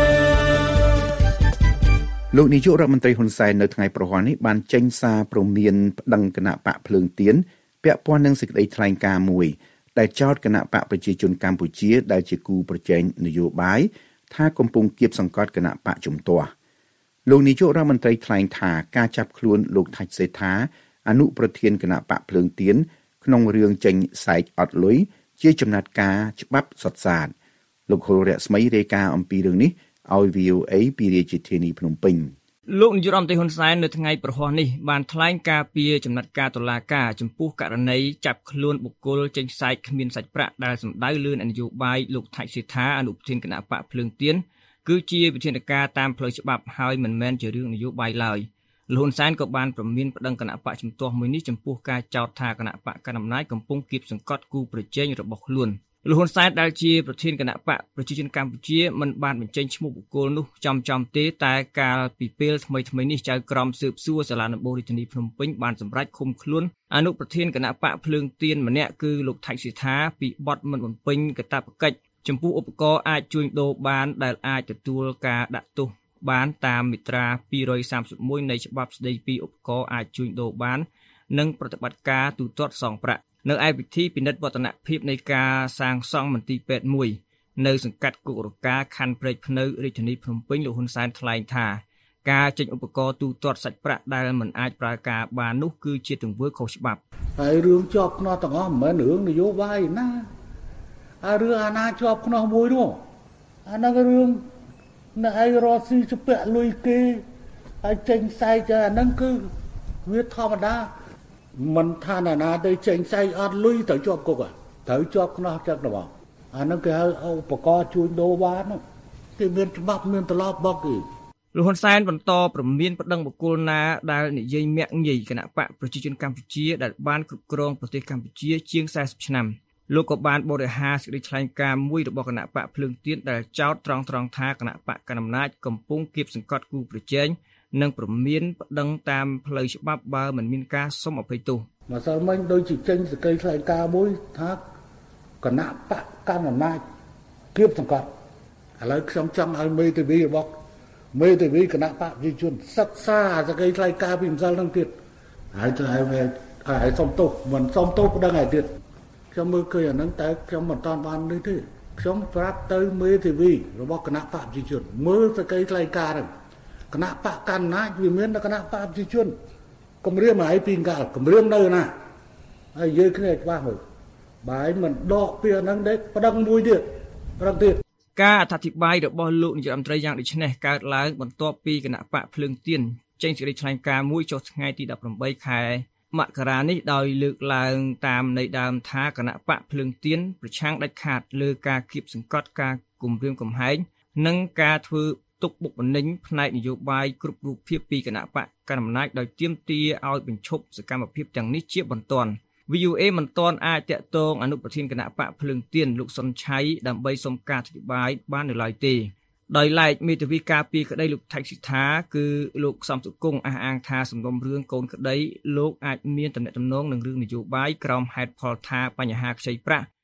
លោកនាយករដ្ឋមន្ត្រីហ៊ុនសែននៅថ្ងៃប្រហ័ននេះបានចេញសារព្រមានប្តឹងគណៈបកភ្លើងទៀនពាក់ព័ន្ធនឹងសេចក្តីថ្លែងការណ៍មួយដែលចោទគណៈបកប្រជាជនកម្ពុជាដែលជាគូប្រជែងនយោបាយថាកំពុងគៀបសង្កត់គណៈបកជំទាស់លោកនាយករដ្ឋមន្ត្រីថ្លែងថាការចាប់ខ្លួនលោកថាច់សេដ្ឋាអនុប្រធានគណៈបកភ្លើងទៀនក្នុងរឿងចេញសែកអត់លុយជាចំណាត់ការច្បាប់សុទ្ធសាធលោកហុលរស្មីរាយការណ៍អំពីរឿងនេះឲ្យ វី អូ เอ ពីរាជធានីភ្នំពេញលោកនាយករដ្ឋមន្ត្រីហ៊ុនសែននៅថ្ងៃប្រហ័សនេះបានថ្លែងការពីចំណាត់ការតុលាការចំពោះករណីចាប់ខ្លួនបុគ្គលចេញសែកគ្មានសាច់ប្រាក់ដែលសម្ដៅលើនយោបាយលោកថាច់សេដ្ឋាអនុប្រធានគណៈបកភ្លើងទៀនគឺជាវិធានការតាមផ្លូវច្បាប់ហើយមិនមែនជារឿងនយោបាយឡើយលោកហ៊ុនសែនក៏បានប្រមានប្តឹងគណៈបកជំទាស់មួយនេះចំពោះការចោទថាគណៈបកកណ្ដាលអំណាចកំពុងគៀបសង្កត់គូប្រជែងរបស់ខ្លួនលោកហ៊ុនសែនដែលជាប្រធានគណៈបកប្រជាជនកម្ពុជាមិនបានបញ្ចេញឈ្មោះបុគ្គលនោះចំចំទេតែកាលពីពេលថ្មីថ្មីនេះចៅក្រមស៊ើបសួរសាលាដំបូងរាជធានីភ្នំពេញបានសម្រេចឃុំខ្លួនអនុប្រធានគណៈបកភ្លើងទៀនម្នាក់គឺលោកថាច់សេដ្ឋាពីបទមិនបំពេញកាតព្វកិច្ចចំពោះឧបករណ៍អាចជួញដូរបានដែលអាចទទួលការដាក់ទោសបានតាមមាត្រាពីរសามสิบเอ็ดនៃច្បាប់ស្តីពីឧបករណ៍អាចជួញដូរបាននិងប្រតិបត្តិការទូទាត់សងប្រាក់នៅឯពិធីពិនិត្យវឌ្ឍនភាពនៃការសាងសង់មន្ទីរពេទ្យមួយនៅសង្កាត់គុករកាខណ្ឌព្រែកភ្នៅរាជធានីភ្នំពេញលោកហ៊ុនសែនថ្លែងថាការចេញឧបករណ៍ទូទាត់សាច់ប្រាក់ដែលមិនអាចប្រើការបាននោះគឺជាទង្វើខុសច្បាប់ហើយរឿងជាប់ខ្នោះទាំងអស់មិនមែនរឿងនយោបាយណាអារឿងអាណាជាប់ខ្នោះមួយនោះអាហ្នឹងរឿងនៅឯរស់ស៊ីជពាក់លុយគេហើយចេញផ្សាយចាអាហ្នឹងគឺវាធម្មតាមិនថាណាណាទៅចេញផ្សាយអត់លុយទៅជាប់គុកត្រូវជាប់ខ្នោះចឹងទៅបងអាហ្នឹងគេហៅឧបករណ៍ជួញដូរបានគេមានច្បាប់មានត្រឡប់បកគេលោកហ៊ុនសែនបន្តប្រមានប្តឹងបុគ្គលណាដែលនិយាយមាក់ងាយគណៈបកប្រជាជនកម្ពុជាដែលបានគ្រប់គ្រងប្រទេសកម្ពុជាជាងสี่สิบឆ្នាំលោកក៏បានបរិហាសេចក្តីថ្លែងការណ៍មួយរបស់គណៈបកភ្លើងទៀនដែលចោទត្រង់ត្រង់ថាគណៈបកកណ្ដាលអំណាចកំពុងគៀបសង្កត់គូប្រជែងនិងប្រមានប្តឹងតាមផ្លូវច្បាប់បើមិនមានការសុំអភ័យទោសម្សិលមិញដូចជាចេញសេចក្តីថ្លែងការណ៍មួយថាគណៈបកកណ្ដាលអំណាចគៀបសង្កត់ឥឡូវខ្ញុំចង់ឲ្យមេធាវីរបស់មេធាវីគណៈបកប្រជាជនសិក្សាសេចក្តីថ្លែងការណ៍ពីម្សិលហ្នឹងទៀតហើយទៅឲ្យឲ្យសុំទោសមិនសុំទោសប្តឹងឲ្យទៀតខ្ញុំមើលឃើញអាហ្នឹងតែខ្ញុំមិនតាន់បាននេះទេខ្ញុំប្រាប់ទៅមេធាវីរបស់គណៈបកប្រជាជនមើលសេចក្តីថ្លែងការណ៍ហ្នឹងគណៈបកកណ្ដាលអំណាចវាមានតែគណៈបកប្រជាជនគម្រាមឲ្យពីកាលគម្រាមនៅណាហើយយើងគ្នាច្បាស់មើលបាយមិនដកពីអាហ្នឹងទេប្តឹងមួយទៀតប្តឹងទៀតការអធិប្បាយរបស់លោកនាយករដ្ឋមន្ត្រីយ៉ាងដូចនេះកើតឡើងបន្ទាប់ពីគណៈបកភ្លើងទៀនចេញសេចក្តីថ្លែងការណ៍មួយចុះថ្ងៃទីដប់ប្រាំបីខែមករានេះដោយលើកឡើងតាមន័យដើមថាគណៈបកភ្លើងទៀនប្រឆាំងដាច់ខាតលើការគៀបសង្កត់ការគំរាមកំហែងនិងការធ្វើទុកបុកម្នេញផ្នែកនយោបាយគ្រប់រូបភាពពីគណៈបកកណ្ដាលអំណាចដោយទាមទារឲ្យបញ្ឈប់សកម្មភាពទាំងនេះជាបន្ទាន់ វី អូ เอ មិនទាន់អាចតាក់ទងអនុប្រធានគណៈបកភ្លើងទៀនលោកសុនឆៃដើម្បីសុំការអធិប្បាយបាននៅឡើយទេដោយឡែកមេធាវីការពីក្តីលោកថាច់សិដ្ឋាគឺលោកសំសុគង្គអះអាងថាសំណុំរឿងកូនក្តីលោកអាចមានតំណែងតំណងនឹងរឿងនយោបាយក្រោមហេតុផលថាបញ្ហាខ្ចីប្រាក់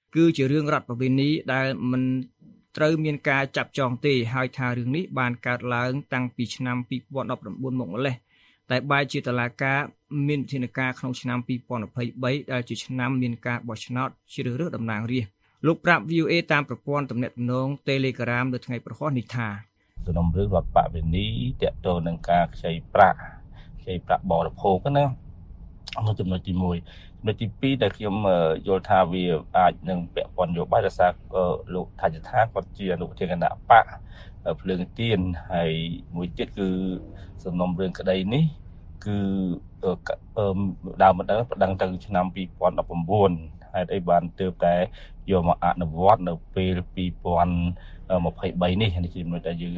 គឺជារឿងរដ្ឋប្រវេណីដែលមិនត្រូវមានការចាប់ចងទេហើយថារឿងនេះបានកើតឡើងតាំងពីឆ្នាំពីរពាន់ដប់ប្រាំបួនមកម្លេះតែបែរជាតុលាការមានវិធានការក្នុងឆ្នាំពីរពាន់ยี่สิบสามដែលជាឆ្នាំមានការបោះឆ្នោតជ្រើសរើសតំណាងរាស្ត្រលោកប្រាប់ วี โอ เอ តាមប្រព័ន្ធទំនាក់ទំនង Telegram នៅថ្ងៃប្រហោះនេះថាសំណុំរឿងរដ្ឋបវេណីតាក់ទងនឹងការខ្ចីប្រាក់ខ្ចីប្រាក់បរិភោគណានៅចំណុចទីមួយចំណុចទីពីរដែលខ្ញុំយល់ថាវាអាចនឹងពាក់ព័ន្ធនយោបាយដោយសារលោកថាជថាគាត់ជាអនុប្រធានគណៈបកភ្លើងទៀនហើយមួយទៀតគឺសំណុំរឿងក្តីនេះគឺដើមម្ដងប្តឹងទៅឆ្នាំពីរពាន់ដប់ប្រាំបួនហេតុអីបានទើបតែយកមកអនុវត្តនៅពេលពីរពាន់ยี่สิบสามនេះនេះជាចំណុចដែលយើង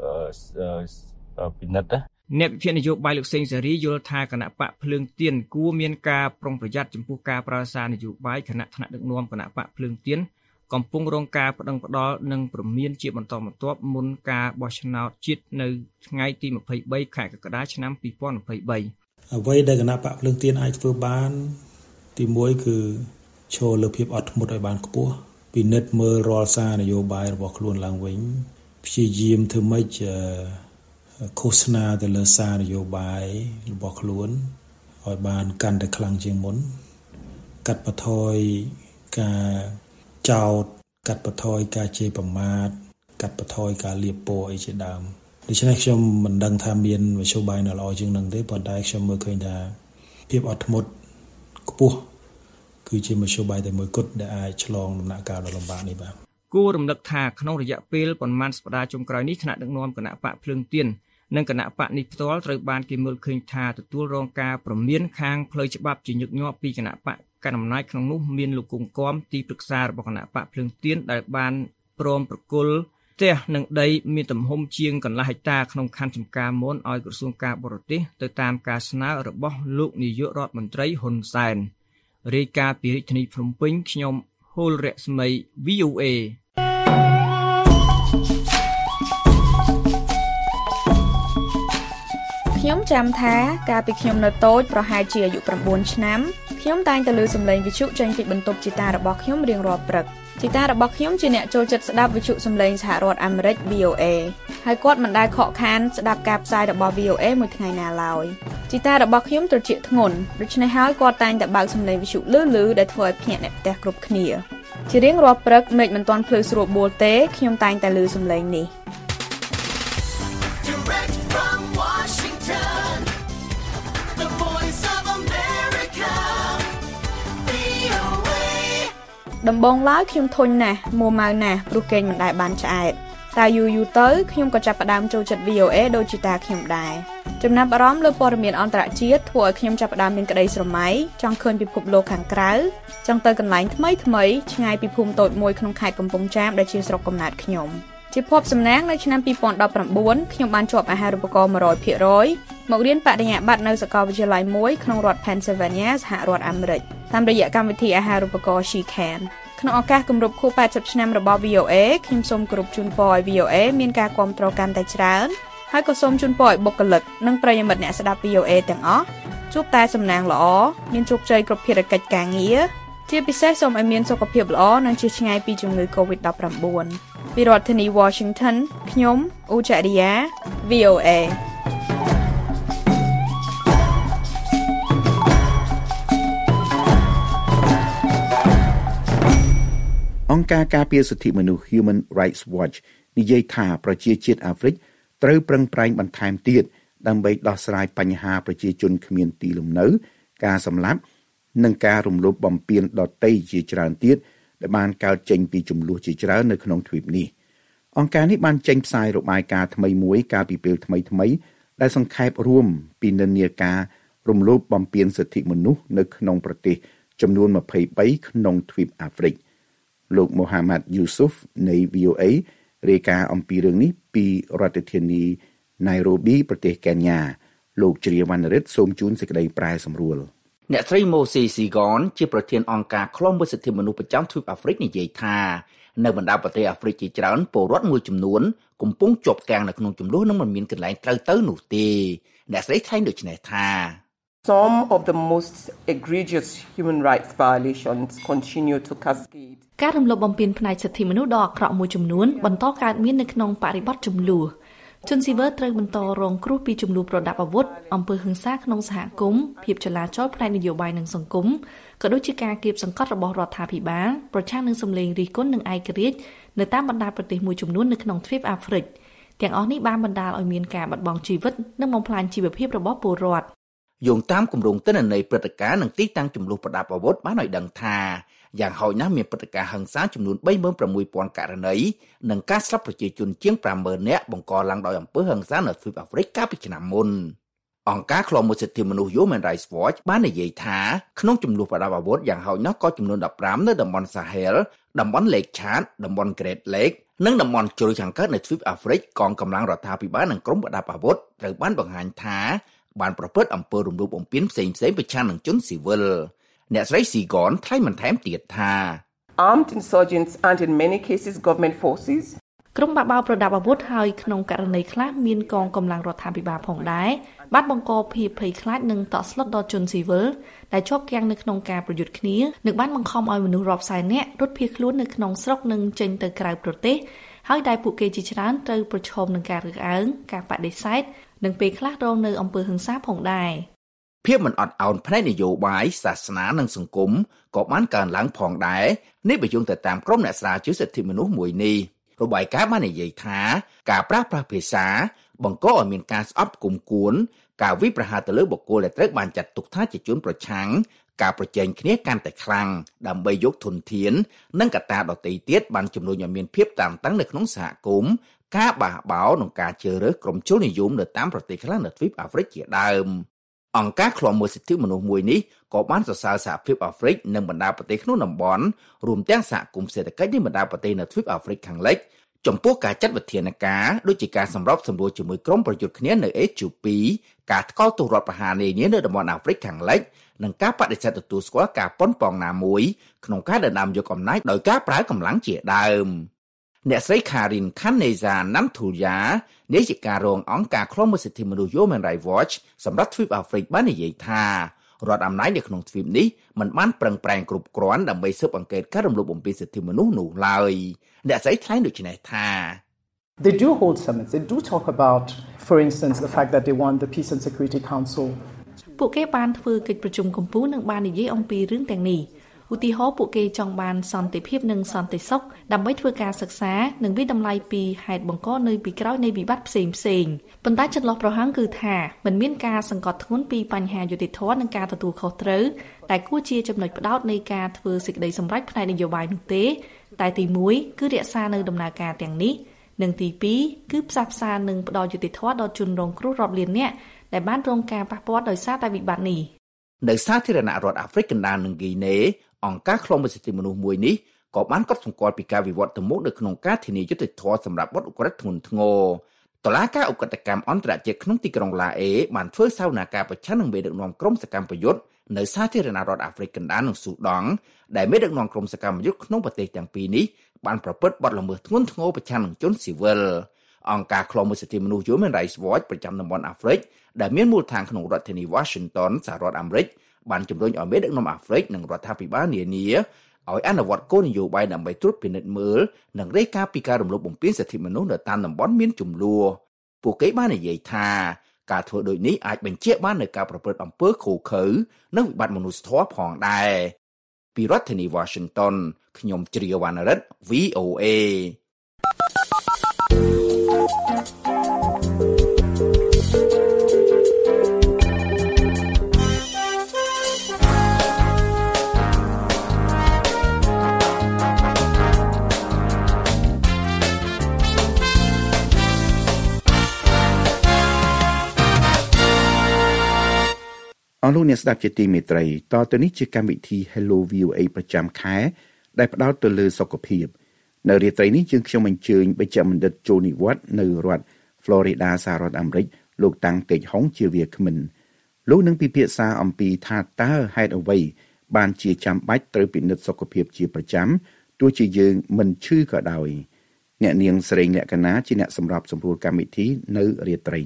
ពិនិត្យអ្នកវិភាគនយោបាយលោកសេងសេរីយល់ថាគណៈបកភ្លើងទៀនគួរមានការប្រុងប្រយ័ត្នចំពោះការប្រើសារនយោបាយគណៈថ្នាក់ដឹកនាំគណៈបកភ្លើងទៀនកំពុងរងការប្តឹងផ្តល់និងព្រមានជាបន្តបន្ទាប់មុនការបោះឆ្នោតជាតិនៅថ្ងៃទីยี่สิบสามខែកក្កដាឆ្នាំពីរពាន់ยี่สิบสามអ្វីដែលគណៈបកភ្លើងទៀនអាចធ្វើបានទីមួយគឺឈរលើភាពអត់ធ្មត់ឲ្យបានខ្ពស់ពិនិត្យមើលរាល់សារនយោបាយរបស់ខ្លួនឡើងវិញព្យាយាមធ្វើម៉េចឃោសនាទៅលើសារនយោបាយរបស់ខ្លួនឲ្យបានកាន់តែខ្លាំងជាងមុនកាត់បន្ថយការចោទកាត់បន្ថយការជេរប្រមាថកាត់បន្ថយការលាបពណ៌អីជាដើមដូច្នេះខ្ញុំមិនដឹងថាមានមធ្យោបាយណាល្អជាងនឹងទេប៉ុន្តែខ្ញុំមើលឃើញថាភាពអត់ធ្មត់ខ្ពស់គឺជាមធ្យោបាយតែមួយគត់ដែលអាចឆ្លងដំណាក់កាលដ៏លំបាកនេះបាទគួររំលឹកថាក្នុងរយៈពេលប៉ុន្មានសប្តាហ៍ចុងក្រោយនេះថ្នាក់ដឹកនាំគណៈបកភ្លើងទៀននិងគណៈបកនេះផ្ទាល់ត្រូវបានគេមើលឃើញថាទទួលរងការព្រមានខាងផ្លូវច្បាប់ជាញឹកញាប់ពីគណៈបកកណ្ដាលអំណាចក្នុងនោះមានលោកគង់គំទីប្រឹក្សារបស់គណៈបកភ្លើងទៀនដែលបានព្រមប្រគល់ផ្ទះនិងដីមានទំហំជាងកន្លះហិកតាក្នុងខណ្ឌចំការមនឲ្យក្រសួងការបរទេសទៅតាមការស្នើរបស់លោកនាយករដ្ឋមន្ត្រីហ៊ុនសែនរាយការណ៍ពីរាជធានីភ្នំពេញខ្ញុំហូលរស្មី វី អូ เอខ្ញុំចាំថាកាលពីខ្ញុំនៅតូចប្រហែលជាអាយុ9ឆ្នាំខ្ញុំតែងតែឮសំឡេងវិទ្យុចេញពីបន្ទប់ជីតារបស់ខ្ញុំរៀងរាល់ព្រឹកជីតារបស់ខ្ញុំជាអ្នកចូលចិត្តស្ដាប់វិទ្យុសំឡេងសហរដ្ឋអាមេរិក វី អូ เอ ហើយគាត់មិនដែលខកខានស្ដាប់ការផ្សាយរបស់ វី អូ เอ មួយថ្ងៃណាឡើយជីតារបស់ខ្ញុំត្រជាក់ធ្ងន់ដូច្នេះហើយគាត់តែងតែបើកសំឡេងវិទ្យុលឺលឺដែលធ្វើឲ្យភ្នាក់អ្នកផ្ទះគ្រប់គ្នាជារៀងរាល់ព្រឹកមេឃមិនទាន់ភ្លឺស្រួលបួលទេខ្ញុំតែងតែឮសំឡេងនេះដំបូងឡើយខ្ញុំធុញណាស់មួម៉ៅណាស់ព្រោះគេងមិនដែលបានឆ្អែតតែយូរយូរទៅខ្ញុំក៏ចាប់ផ្ដើមចូលចិត្ត វី អូ เอ ដូចជាតាខ្ញុំដែរចំណាប់អារម្មណ៍លើព័ត៌មានអន្តរជាតិធ្វើឲ្យខ្ញុំចាប់ផ្ដើមមានក្តីស្រមៃចង់ឃើញពិភពលោកខាងក្រៅចង់ទៅកន្លែងថ្មីថ្មីឆ្ងាយពីភូមិតូចមួយក្នុងខេត្តកំពង់ចាមដែលជាស្រុកកំណើតខ្ញុំជាភ័ព្វសំណាងនៅឆ្នាំពីរពាន់ដប់ប្រាំបួនខ្ញុំបានជាប់អាហារូបករណ៍មួយរយភាគរយមករៀនបរិញ្ញាបត្រនៅសាកលវិទ្យាល័យមួយក្នុងរដ្ឋ Pennsylvania សហរដ្ឋអាមេរិកតាមរយៈកម្មវិធីអាហារូបករណ៍ She Canក្នុងឱកាសគម្រប់ខួបแปดสิบឆ្នាំរបស់ វី អូ เอ ខ្ញុំសូមគោរពជូនពរឲ្យ វី អូ เอ មានការគាំទ្រកាន់តែច្រើនហើយក៏សូមជូនពរឲ្យបុគ្គលិកនិងប្រិយមិត្តអ្នកស្ដាប់ វី អូ អេ ទាំងអស់ជួបតែសំណាងល្អមានជោគជ័យគ្រប់ភារកិច្ចការងារជាពិសេសសូមឲ្យមានសុខភាពល្អនិងជៀសឆ្ងាយពីជំងឺ កូវីដដប់ប្រាំបួន ពីរដ្ឋធានី Washington ខ្ញុំអ៊ូចារីយ៉ា វី អូ เอអង្គការការពារសិទ្ធិមនុស្ស Human Rights Watch និយាយថាប្រជាជាតិអាហ្វ្រិកត្រូវប្រឹងប្រែងបន្ថែមទៀតដើម្បីដោះស្រាយបញ្ហាប្រជាជនគ្មានទីលំនៅការសម្លាប់និងការរំលោភបំពានដទៃជាច្រើនទៀតដែលបានកើតចេញពីចំនួនជាច្រើននៅក្នុងទ្វីបនេះអង្គការនេះបានចេញផ្សាយរបាយការណ៍ថ្មីមួយកាលពីពេលថ្មីៗដែលសង្ខេបរួមពីនិន្នាការរំលោភបំពានសិទ្ធិមនុស្សនៅក្នុងប្រទេសចំនួនยี่สิบสามក្នុងទ្វីបអាហ្វ្រិកលោក Mohammed Yusuf នៃ វី អូ เอ រាយការណ៍អំពីរឿងនេះពីរដ្ឋធានី Nairobi ប្រទេសកេនយ៉ាលោកជ្រាវណ្ណរិទ្ធសូមជូនសេចក្តីប្រែសម្រួលអ្នកស្រី Mosi Sigon ជាប្រធានអង្គការឃ្លាំមើលសិទ្ធិមនុស្សប្រចាំទ្វីបអាហ្វ្រិកនិយាយថានៅបណ្ដាប្រទេសអាហ្វ្រិកជាច្រើនពលរដ្ឋមួយចំនួនកំពុងជាប់គាំងនៅក្នុងចំនួននឹងមិនមានកន្លែងត្រូវទៅនោះទេអ្នកស្រីថ្លែងដូចនេះថា Some of the most egregious human rights violations continue to cascade. ការរំលោភបំពានផ្នែកសិទ្ធិមនុស្សដ៏អាក្រក់មួយចំនួនបន្តកើតមាននៅក្នុងបរិបទចំនួនជនស៊ីវិលត្រូវបន្តរងគ្រោះពីចំនួនប្រដាប់អាវុធអំពើហិង្សាក្នុងសហគមន៍ភាពចលាចលផ្នែកនយោបាយនិងសង្គមក៏ដូចជាការគៀបសង្កត់របស់រដ្ឋាភិបាលប្រឆាំងនឹងសម្លេងរិះគន់និងឯករាជ្យនៅតាមបណ្ដាប្រទេសមួយចំនួននៅក្នុងទ្វីបអាហ្វ្រិកទាំងអស់នេះបានបណ្ដាលឲ្យមានការបាត់បង់ជីវិតនិងបំផ្លាញជីវភាពរបស់ពលរដ្ឋយោងតាមគម្រោងទិន្នន័យព្រឹត្តិការណ៍និងទីតាំងចំនួនប្រដាប់អាវុធបានឲ្យដឹងថាយ៉ាងហោចណាស់មានព្រឹត្តិការណ៍ហិង្សាចំនួន 三万六千 ករណីនិងការស្លាប់ប្រជាជនជាង fiveម៉ឺន នាក់បង្កឡើងដោយអំពើហិង្សានៅទ្វីបអាហ្វ្រិកកាលពីឆ្នាំមុនអង្គការឃ្លាំមើលសិទ្ធិមនុស្ស Human Rights Watch បាននិយាយថាក្នុងចំនួនប្រដាប់អាវុធយ៉ាងហោចណាស់ក៏ចំនួនfifteenនៅតំបន់ Sahel តំបន់ Lake Chad តំបន់ Great Lake និងតំបន់ជ្រោយខាងកើតនៃទ្វីបអាហ្វ្រិកកងកម្លាំងរដ្ឋាភិបាលនិងក្រុមប្រដាប់អាវុធត្រូវបានបង្ហាញថាបានប្រព្រឹត្តអំពើរំលោភបំពានផ្សេងៗប្រឆាំងនឹងជនស៊ីវិលអ្នកស្រីស៊ីហ្គនថ្លែងបន្ថែមទៀតថា Armed insurgents and in many cases government forces ក្រុមបាក់បោប្រដាប់អាវុធហើយក្នុងករណីខ្លះមានកងកម្លាំងរដ្ឋាភិបាលផងដែរបានបង្កភាពភ័យខ្លាចនិងតក់ស្លុតដល់ជនស៊ីវិលដែលជាប់គាំងនៅក្នុងការប្រយុទ្ធគ្នានិងបានបង្ខំឲ្យមនុស្សរាប់សែននាក់រត់ភៀសខ្លួននៅក្នុងស្រុកនិងចេញទៅក្រៅប្រទេសហើយដែលពួកគេជាច្រើនត្រូវប្រឈមនឹងការរើសអើងការបដិសេធនិងពេលខ្លះរងនៅអំពើហិង្សាផងដែរភាពមិនអត់ឱនផ្នែកនយោបាយសាសនានិងសង្គមក៏បានកើនឡើងផងដែរនេះបើយោងទៅតាមក្រុមអ្នកស្រាវជ្រាវសិទ្ធិមនុស្សមួយនេះរបាយការណ៍បាននិយាយថាការប្រើប្រាស់ភាសាបង្កឲ្យមានការស្អប់គុំគួនការវិប្រហារទៅលើបុគ្គលដែលត្រូវបានចាត់ទុកថាជាជនប្រឆាំងការប្រជែងគ្នាកាន់តែខ្លាំងដើម្បីយកធនធាននិងកត្តាដទៃទៀតបានជំរុញឲ្យមានភាពតានតឹងនៅក្នុងសហគមន៍ការបះបោរនិងការជ្រើសរើសក្រុមជននិយមនៅតាមប្រទេសខ្លះនៅទ្វីបអាហ្វ្រិកជាដើមអង្គការឃ្លាំមើលសិទ្ធិមនុស្សមួយនេះក៏បានសរសើរសហភាពអាហ្វ្រិកនិងបណ្ដាប្រទេសក្នុងតំបន់រួមទាំងសហគមន៍សេដ្ឋកិច្ចនៃបណ្ដាប្រទេសនៅទ្វីបអាហ្វ្រិកខាងលិចចំពោះការចាត់វិធានការដូចជាការសម្របសម្រួលជាមួយក្រុមប្រយុទ្ធគ្នានៅអេធិូពីការថ្កោលទោសរដ្ឋប្រហារនានានៅតំបន់អាហ្វ្រិកខាងលិចនិងការបដិសេធទទួលស្គាល់ការប៉ុនប៉ងណាមួយក្នុងការដណ្ដើមយកអំណាចដោយការប្រើកម្លាំងជាដើមអ្នកស្រី Karin Khaneza Nantulia នាយិការរងអង្គការឃ្លាំមើលសិទ្ធិមនុស្ស Human Rights Watch សម្រាប់ទ្វីបអាហ្វ្រិកបាននិយាយថារដ្ឋអំណាចនៅក្នុងទ្វីបនេះមិនបានប្រឹងប្រែងគ្រប់គ្រាន់ដើម្បីស៊ើបអង្កេតការរំលោភបំពានសិទ្ធិមនុស្សនោះឡើយអ្នកស្រីថ្លែងដូចនេះថា They do hold summits. They do talk about, for instance, the fact that they want the Peace and Security Council. ពួកគេបានធ្វើកិច្ចប្រជុំកំពូលនិងបាននិយាយអំពីរឿងទាំងនេះឧទាហរណ៍ពួកគេចង់បានសន្តិភាពនិងសន្តិសុខដើម្បីធ្វើការសិក្សានិងវិតម្លៃពីហេតុបង្កនៅពីក្រោយនៃវិបត្តិផ្សេងផ្សេងប៉ុន្តែចន្លោះប្រហែលគឺថាមិនមានការសង្កត់ធ្ងន់ពីបញ្ហាយុត្តិធម៌និងការទទួលខុសត្រូវដែលគួរជាចំណុចផ្ដោតនៃការធ្វើសេចក្តីសម្រេចផ្នែកនយោបាយនោះទេតែទីមួយគឺរក្សានៅដំណើរការទាំងនេះនិងទីពីរគឺផ្សះផ្សានិងផ្ដល់យុត្តិធម៌ដល់ជនរងគ្រោះរាប់លាននាក់ដែលបានរងការប៉ះពាល់ដោយសារតែវិបត្តិនេះនៅសាធារណរដ្ឋអាហ្វ្រិកកណ្ដាលនិងហ្គីណេអង្គការឃ្លាំមើលសិទ្ធិមនុស្សមួយនេះក៏បានកត់សម្គាល់ពីការវិវត្តទៅមុខនៅក្នុងការធានាយុត្តិធម៌សម្រាប់បុគ្គលិកធ្ងន់ធ្ងរតុលាការឧក្រិដ្ឋកម្មអន្តរជាតិក្នុងទីក្រុងឡាអេបានធ្វើសវនាការប្រឆាំងនឹងមេដឹកនាំក្រុមសកម្មប្រយុទ្ធនៅសាធារណរដ្ឋអាហ្វ្រិកកណ្ដាលនិងស៊ូដង់ដែលមេដឹកនាំក្រុមសកម្មប្រយុទ្ធក្នុងប្រទេសទាំងពីរនេះបានប្រព្រឹត្តបទល្មើសធ្ងន់ធ្ងរប្រឆាំងនឹងជនស៊ីវិលអង្គការឃ្លាំមើលសិទ្ធិមនុស្ស Human Rights Watch ប្រចាំតំបន់អាហ្វ្រិកដែលមានមូលដ្ឋានក្នុងរដ្ឋធានី Washington សហរដ្ឋអាមេរិកបានជំរុញឲ្យមេដឹកនាំអាហ្វ្រិកនិងរដ្ឋាភិបាលនានាឲ្យអនុវត្តគោលនយោបាយដើម្បីត្រួតពិនិត្យមើលនិងរាយការណ៍ពីការរំលោភបំពានសិទ្ធិមនុស្សនៅតាមតំបន់មានជម្លោះពួកគេបាននិយាយថាការធ្វើដូចនេះអាចបញ្ជាក់បាននូវការប្រព្រឹត្តអំពើឃោរឃៅនិងវិបត្តិមនុស្សធម៌ផងដែរពីរដ្ឋធានី Washington ខ្ញុំជ្រាវវណ្ណរិទ្ធ V O A អស់លោកអ្នកស្ដាប់ជាទីមេត្រីតទៅនេះជាកម្មវិធី Hello វី អូ เอ ប្រចាំខែដែលផ្ដោតទៅលើសុខភាពនៅរាត្រីនេះយើងខ្ញុំអញ្ជើញបេក្ខបណ្ឌិតជូនីវ៉ាត់នៅរដ្ឋ Florida សហរដ្ឋអាមេរិកលោកតាំងតេជហុងជាវាគ្មិនលោកនឹងពិភាក្សាអំពីថាតើហេតុអ្វីបានជាចាំបាច់ត្រូវពិនិត្យសុខភាពជាប្រចាំទោះជាយើងមិនឈឺក៏ដោយអ្នកនាងសេរីលក្ខណាជាអ្នកសម្របសម្រួលកម្មវិធីនៅរាត្រីនេះ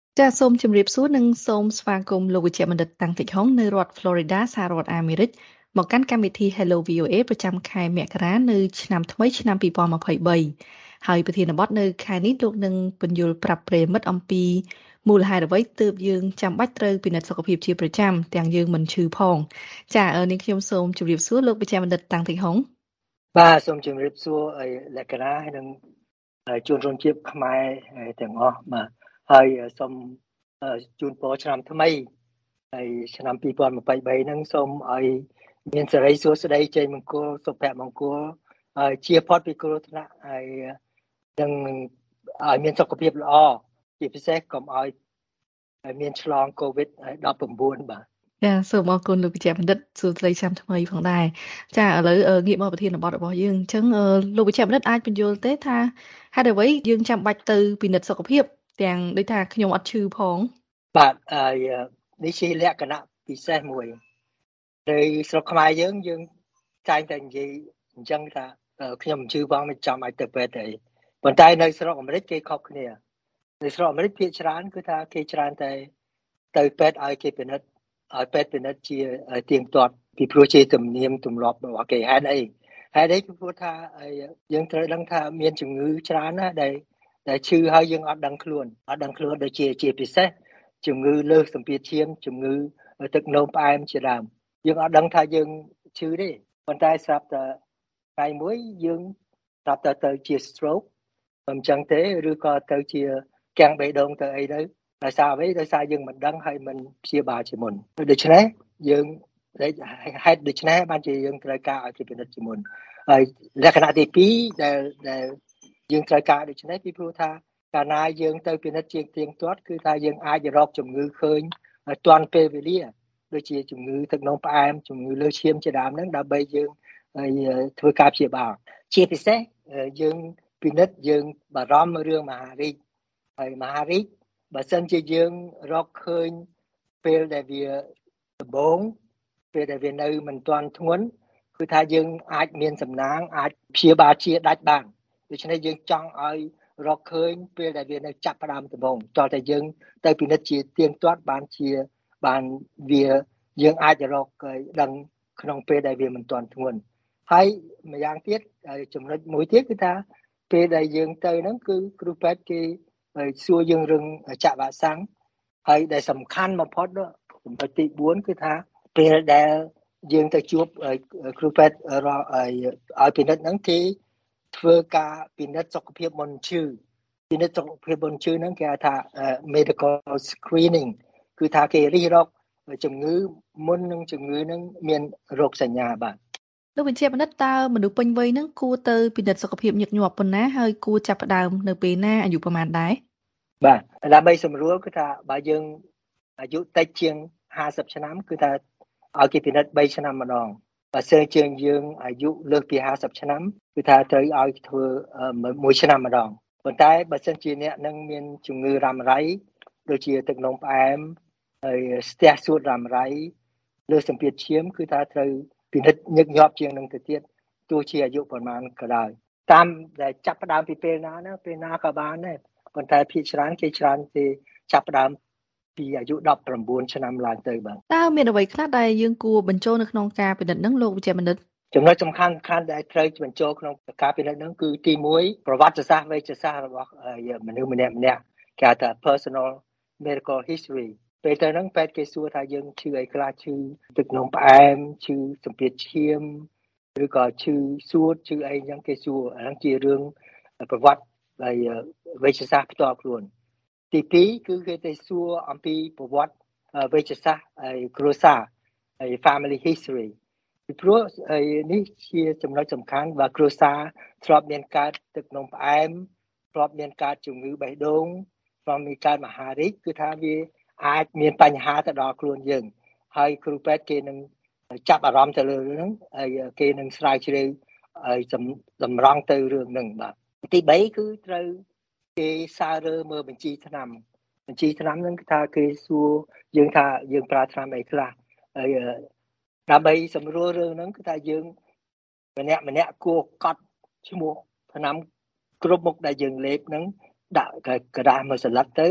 ចាសសូមជម្រាបសួរនិងសូមស្វាគមន៍លោកវិជ្ជបណ្ឌិតតាំងតិចហុងនៅរដ្ឋ Florida សហរដ្ឋអាមេរិកមកកាន់កម្មវិធី Hello វី អូ เอ ប្រចាំខែមករានៅឆ្នាំថ្មីឆ្នាំពីរពាន់ម្ភៃបីហើយប្រធានបទនៅខែនេះលោកនឹងពន្យល់ប្រាប់ប្រិយមិត្តអំពីមូលហេតុអ្វីទើបយើងចាំបាច់ត្រូវពិនិត្យសុខភាពជាប្រចាំទាំងយើងមិនឈឺផងចាអឺនេះខ្ញុំសូមជម្រាបសួរលោកវិជ្ជបណ្ឌិតតាំងតិចហុងបាទសូមជម្រាបសួរលក្ខណៈហើយនឹងជួនរំជៀបខ្មែរទាំងអស់បាទហើយសូមជូនពរឆ្នាំថ្មីហើយឆ្នាំពីរពាន់ម្ភៃបីហ្នឹងសូមឲ្យមានសិរីសួស្តីជ័យមង្គលសុភមង្គលហើយជាផុតពីគ្រោះថ្នាក់ហើយនឹងឲ្យមានសុខភាពល្អជាពិសេសកុំឲ្យមានឆ្លង កូវីដ ដប់ប្រាំបួន បាទចាសូមអរគុណលោកវិជ្ជបណ្ឌិតសួស្តីឆ្នាំថ្មីផងដែរចាឥឡូវងាកមកប្រធានបទរបស់យើងអញ្ចឹងលោកវិជ្ជបណ្ឌិតអាចបញ្យល់ទេថាហេតុអ្វីយើងចាំបាច់ទៅពិនិត្យសុខភាពទាំងដូចថាខ្ញុំអត់ឈឺផងបាទហើយនេះជាលក្ខណៈពិសេសមួយในស្រុកខ្មែរយើងយើងតែងតែនិយាយអញ្ចឹងថាខ្ញុំមិនឈឺផងមិនចាំអាចទៅពេទ្យទេប៉ុន្តែនៅស្រុកអាមេរិកគេខុសគ្នានៅស្រុកអាមេរិកភាគច្រើនគឺថាគេច្រើនតែទៅពេទ្យឲ្យគេពិនិត្យឲ្យពេទ្យពិនិត្យជាទៀងទាត់ពីព្រោះជាទំនៀមទម្លាប់របស់គេហេតុអីហេតុអីគឺព្រោះថាយើងត្រូវដឹងថាមានជំងឺច្រើនណាស់ដែលដែលឈឺហើយយើងអត់ដឹងខ្លួនអត់ដឹងខ្លួនដូចជាជាពិសេសជំងឺលើសសម្ពាធឈាមជំងឺទឹកនោមផ្អែមជាដើមយើងអត់ដឹងថាយើងឈឺទេប៉ុន្តែស្រាប់តែថ្ងៃមួយយើងស្រាប់តែទៅជា stroke អញ្ចឹងទេឬក៏ទៅជាកាំងបេះដូងទៅអីទៅដោយសារអ្វីដោយសារយើងមិនដឹងហើយមិនព្យាបាលជាមុនដូច្នេះយើងហេតុដូច្នេះបានជាយើងត្រូវការឲ្យពិនិត្យជាមុនហើយលក្ខណៈទីពីរដែលដែលយើងត្រូវការដូច្នេះពីព្រោះថាកាលណាយើងទៅពិនិត្យជាទៀងទាត់គឺថាយើងអាចរកជំងឺឃើញទាន់ពេលវេលាដូចជាជំងឺទឹកនោមផ្អែមជំងឺលើសឈាមជាដើមហ្នឹងដើម្បីយើងធ្វើការព្យាបាលជាពិសេសយើងពិនិត្យយើងបារម្ភរឿងមហារីកហើយមហារីកបើសិនជាយើងរកឃើញពេលដែលវាដំបូងពេលដែលវានៅមិនទាន់ធ្ងន់គឺថាយើងអាចមានសំណាងអាចព្យាបាលជាដាច់បានដូច្នេះយើងចង់ឲ្យរកឃើញពេលដែលវានៅចាប់ផ្ដើមដំបូងតោះតែយើងទៅពិនិត្យជាទៀងទាត់បានជាបានវាយើងអាចរកដឹងក្នុងពេលដែលវាមិនទាន់ធ្ងន់ហើយម្យ៉ាងទៀតចំណុចមួយទៀតគឺថាពេលដែលយើងទៅហ្នឹងគឺគ្រូពេទ្យគេសួរយើងរឿងចាក់វ៉ាក់សាំងហើយដែលសំខាន់បំផុតចំណុចទីបួនគឺថាពេលដែលយើងទៅជួបគ្រូពេទ្យឲ្យពិនិត្យហ្នឹងគេធ្វើការពិនិត្យសុខភាពមុនឈឺពិនិត្យសុខភាពមុនឈឺហ្នឹងគេហៅថា medical screening គឺថាគេរិះរកជំងឺមុននឹងជំងឺហ្នឹងមានរោគសញ្ញាបាទលោកវិជ្ជបណ្ឌិតតើមនុស្សពេញវ័យហ្នឹងគួរទៅពិនិត្យសុខភាពញឹកញាប់ប៉ុណ្ណាហើយគួរចាប់ផ្ដើមនៅពេលណាអាយុប្រហែលដែរបាទដើម្បីសម្រួលគឺថាបើយើងអាយុតិចជាងห้าสิบឆ្នាំគឺថាឲ្យគេពិនិត្យបីឆ្នាំម្ដងបើសិនជាយើងអាយុលើសពីห้าสิบឆ្នាំគឺថាត្រូវឲ្យធ្វើមួយឆ្នាំម្ដងប៉ុន្តែបើសិនជាអ្នកនឹងមានជំងឺរ៉ាំរ៉ៃដូចជាទឹកនោមផ្អែមហើយស្ទះសួតរ៉ាំរ៉ៃលើសសម្ពាធឈាមគឺថាត្រូវពិនិត្យញឹកញាប់ជាងនឹងទៅទៀតទោះជាអាយុប្រមាណក៏ដោយតាមដែលចាប់ផ្ដើមពីពេលណាណាពេលណាក៏បានដែរប៉ុន្តែភាគច្រើនគេច្រើនគេចាប់ផ្ដើមពីអាយុដប់ប្រាំបួនឆ្នាំឡើងទៅបាទតើមានអ្វីខ្លះដែលយើងគួរបញ្ចូលនៅក្នុងការពិនិត្យនឹងលោកវិជ្ជបណ្ឌិតចំណុចសំខាន់ៗដែលត្រូវបញ្ចូលក្នុងការពិនិត្យនឹងគឺទីមួយប្រវត្តិសាស្ត្រវេជ្ជសាស្ត្ររបស់មនុស្សម្នាក់ម្នាក់គេហៅថា personal medical history ពេលទៅហ្នឹងពេទ្យគេសួរថាយើងឈឺអីខ្លះឈឺទឹកនោមផ្អែមឈឺសម្ពាធឈាមឬក៏ឈឺសួតឈឺអីចឹងគេសួរអាហ្នឹងជារឿងប្រវត្តិហើយវេជ្ជសាស្ត្រផ្ទាល់ខ្លួនទីពីរគឺគេទៅសួរអំពីប្រវត្តិវេជ្ជសាស្ត្រហើយគ្រួសារហើយ family history ពីព្រោះនេះជាចំណុចសំខាន់បើគ្រួសារធ្លាប់មានកើតទឹកនោមផ្អែមធ្លាប់មានកើតជំងឺបេះដូងធ្លាប់មានកើតមហារីកគឺថាវាអាចមានបញ្ហាទៅដល់ខ្លួនយើងហើយគ្រូពេទ្យគេនឹងចាប់អារម្មណ៍ទៅលើរឿងហ្នឹងហើយគេនឹងស្រាវជ្រាវហើយតម្រង់ទៅរឿងហ្នឹងបាទទីបីគឺត្រូវគេសាររើមើលបញ្ជីថ្នាំបញ្ជីថ្នាំហ្នឹងគឺថាគេសួរយើងថាយើងប្រើថ្នាំអីខ្លះហើយដើម្បីសម្រួលរឿងហ្នឹងគឺថាយើងម្នាក់ម្នាក់គួរកត់ឈ្មោះថ្នាំគ្រប់មុខដែលយើងលេបហ្នឹងដាក់กระดาษមួយសន្លឹកទៅ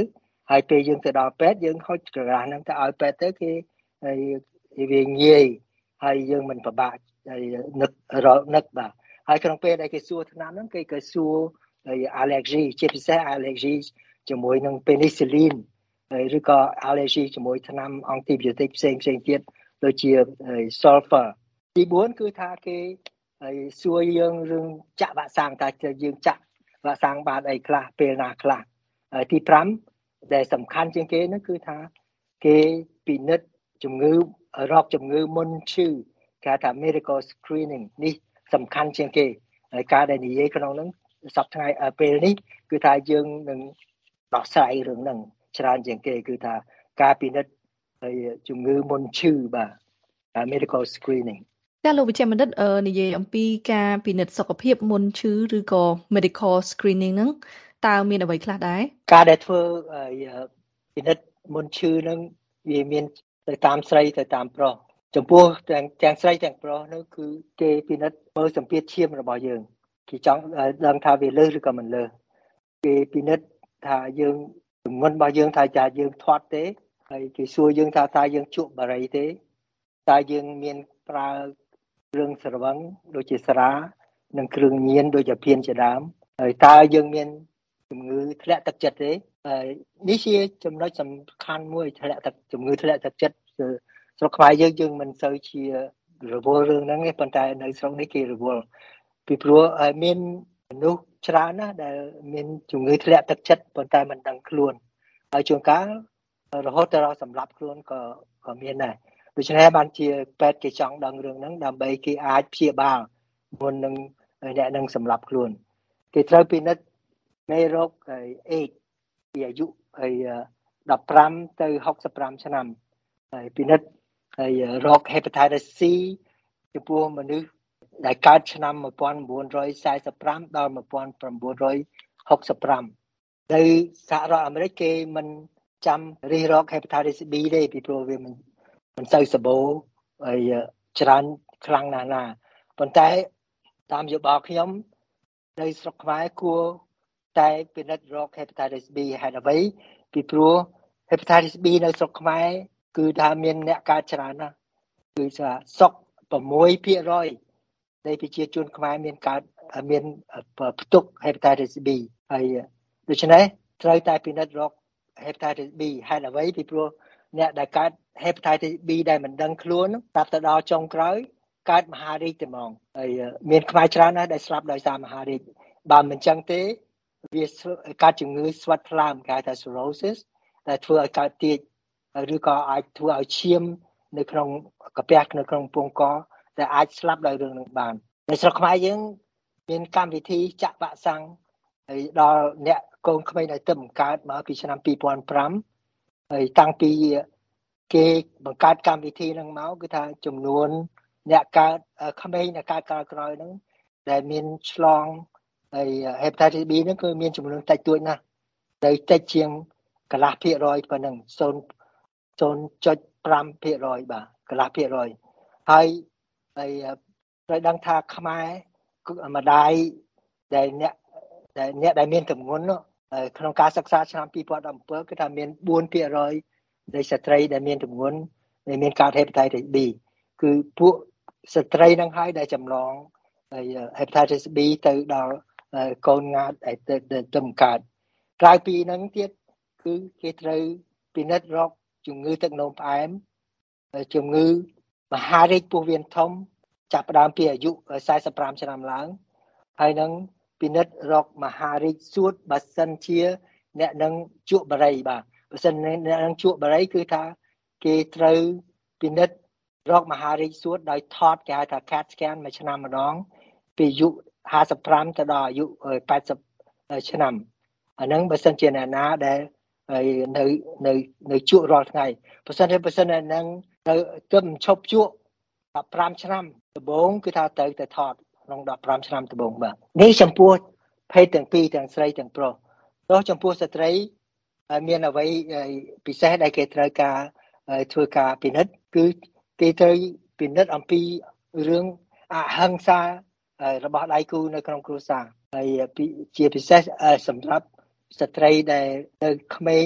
ហើយពេលយើងទៅដល់ពេទ្យយើងហុចក្រដាសហ្នឹងទៅឲ្យពេទ្យទៅគេហើយវាងាយហើយយើងមិនពិបាកហើយនឹករកនឹកបាទហើយក្នុងពេលដែលគេសួរថ្នាំហ្នឹងគេក៏សួរហើយ allergy ជាពិសេស allergy ជាមួយនឹង penicillin ហើយឬក៏ allergy ជាមួយថ្នាំ antibiotic ផ្សេងផ្សេងទៀតដូចជា sulfur ទីបួនគឺថាគេហើយសួរយើងរឿងចាក់វ៉ាក់សាំងតើយើងចាក់វ៉ាក់សាំងបានអីខ្លះពេលណាខ្លះហើយទីប្រាំដែលសំខាន់ជាងគេនោះគឺថាគេពិនិត្យជំងឺរកជំងឺមុនឈឺគេថា medical screening នេះសំខាន់ជាងគេហើយការដែលនិយាយក្នុងហ្នឹងសប្តាហ៍ពេលនេះគឺថាយើងនឹងដោះស្រាយរឿងហ្នឹងច្រើនជាងគេគឺថាការពិនិត្យហើយជំងឺមុនឈឺបាទ medical screening តែលោកវិជ្ជបណ្ឌិតនិយាយអំពីការពិនិត្យសុខភាពមុនឈឺឬក៏ medical screening ហ្នឹងតើមានអ្វីខ្លះដែរការដែលធ្វើពិនិត្យមុនឈឺហ្នឹងវាមានទៅតាមស្រីទៅតាមប្រុសចំពោះទាំងទាំងស្រីទាំងប្រុសនោះគឺគេពិនិត្យមើលសម្ពាធឈាមរបស់យើងគេចង់ដឹងថាវាលើសឬក៏មិនលើសគេពិនិត្យថាយើងទម្ងន់របស់យើងថាចាយើងធាត់ទេហើយគេសួរយើងថាតើយើងជក់បារីទេតើយើងមានប្រើគ្រឿងស្រវឹងដូចជាស្រានិងគ្រឿងញៀនដូចជាភៀនជាដើមហើយតើយើងមានជំងឺធ្លាក់ទឹកចិត្តទេហើយនេះជាចំណុចសំខាន់មួយធ្លាក់ទឹកជំងឺធ្លាក់ទឹកចិត្តស្រុកខ្មែរយើងយើងមិនសូវជារវល់រឿងហ្នឹងទេប៉ុន្តែនៅស្រុកនេះគេរវល់ពីព្រោះមានមនុស្សច្រើនណាស់ដែលមានជំងឺធ្លាក់ទឹកចិត្តប៉ុន្តែមិនដឹងខ្លួនហើយជួនកាលរហូតដល់សម្លាប់ខ្លួនក៏ក៏មានដែរដូច្នេះបានជាពេទ្យគេចង់ដឹងរឿងហ្នឹងដើម្បីគេអាចព្យាបាលមុននឹងអ្នកនឹងសម្លាប់ខ្លួនគេត្រូវពិនិត្យមេរោគអេដពីអាយុហើយដប់ប្រាំទៅហុកសិបប្រាំឆ្នាំហើយពិនិត្យហើយរោគ hepatitis C ចំពោះមនុស្សដែលកើតឆ្នាំmột nghìn chín trăm bốn mươi lămដល់một nghìn chín trăm sáu mươi lămនៅសហរដ្ឋអាមេរិកគេមិនចាំរិះរោគ hepatitis B ទេពីព្រោះវាមិនមិនសូវសម្បូរហើយច្រើនខ្លាំងណាស់ណាប៉ុន្តែតាមយោបល់ខ្ញុំនៅស្រុកខ្មែរគួរតែពិនិត្យរោគ hepatitis B ហេតុអ្វីពីព្រោះ hepatitis B នៅស្រុកខ្មែរគឺថាមានអ្នកកើតច្រើនណាស់គឺថាសុខ6%នៃប្រជាជនខ្មែរមានកើតមានផ្ទុក hepatitis B ហើយដូច្នេះត្រូវតែពិនិត្យរោគ hepatitis B ហេតុអ្វីពីព្រោះអ្នកដែលកើត hepatitis B ដែលមិនដឹងខ្លួនតាប់ទៅដល់ចុងក្រោយកើតមហារីកតែហ្មងហើយមានខ្មែរច្រើនណាស់ដែលស្លាប់ដោយសារមហារីកបើមិនចឹងទេវាកើតជំងឺស្វិតថ្លើមគេហៅថា cirrhosis ដែលធ្វើឲ្យកើតទាកឬក៏អាចធ្វើឲ្យឈាមនៅក្នុងកាពះនៅក្នុងពងកដែលអាចស្លាប់ដោយរឿងនឹងបាននៅស្រុកខ្មែរយើងមានកម្មវិធីចាក់វ៉ាក់សាំងហើយដល់អ្នកកូនក្មេងដែលទៅបង្កើតមកពីឆ្នាំពីរពាន់ប្រាំហើយតាំងពីគេបង្កើតកម្មវិធីហ្នឹងមកគឺថាចំនួនអ្នកកើតក្មេងអ្នកកើតក្រោយក្រោយហ្នឹងដែលមានឆ្លងហើយ hepatitis B ហ្នឹងគឺមានចំនួនតិចតួចណាស់ទៅតិចជាងកន្លះភាគរយប៉ុណ្ណឹងศูนย์ 0.5% បាទកន្លះភាគរយហើយហើយត្រូវដឹងថាខ្មែរគឺម្ដាយដែលអ្នកដែលអ្នកដែលមានទម្ងន់ក្នុងការសិក្សាឆ្នាំពីរពាន់ដប់bảyគឺថាមាន4%នៃស្ត្រីដែលមានទម្ងន់ដែលមានកើត hepatitis B គឺពួកស្ត្រីនឹងហើយដែលចម្លងហើយ hepatitis B ទៅដល់កូនងាតដែលទៅបង្កើតក្រៅពីហ្នឹងទៀតគឺគេត្រូវពិនិត្យរកជំងឺទឹកនោមផ្អែមជំងឺមហារីកពោះវៀនធំចាប់ផ្ដើមពីអាយុสี่สิบห้าឆ្នាំឡើងហើយនឹងពិនិត្យរកមហារីកសួតបើសិនជាអ្នកនឹងជក់បារីបាទបើសិនអ្នកនឹងជក់បារីគឺថាគេត្រូវពិនិត្យរកមហារីកសួតដោយថតគេហៅថា cat scan មួយឆ្នាំម្ដងពីអាយុห้าสิบห้าទៅដល់អាយុแปดสิบឆ្នាំអាហ្នឹងបើសិនជាអ្នកណាដែលហើយនៅនៅនៅជក់រាល់ថ្ងៃបើសិនជាបើសិនហ្នឹងទៅទៅឈប់ជក់ដប់ប្រាំឆ្នាំដំបូងគឺថាត្រូវទៅថតក្នុងដប់ប្រាំឆ្នាំដំបូងបាទនេះចំពោះភេទទាំងពីរទាំងស្រីទាំងប្រុសទោះចំពោះស្ត្រីមានអ្វីពិសេសដែលគេត្រូវការធ្វើការពិនិត្យគឺគេត្រូវពិនិត្យអំពីរឿងអហិង្សារបស់ដៃគូនៅក្នុងគ្រួសារហើយជាពិសេសសម្រាប់ស្ត្រីដែលនៅក្មេង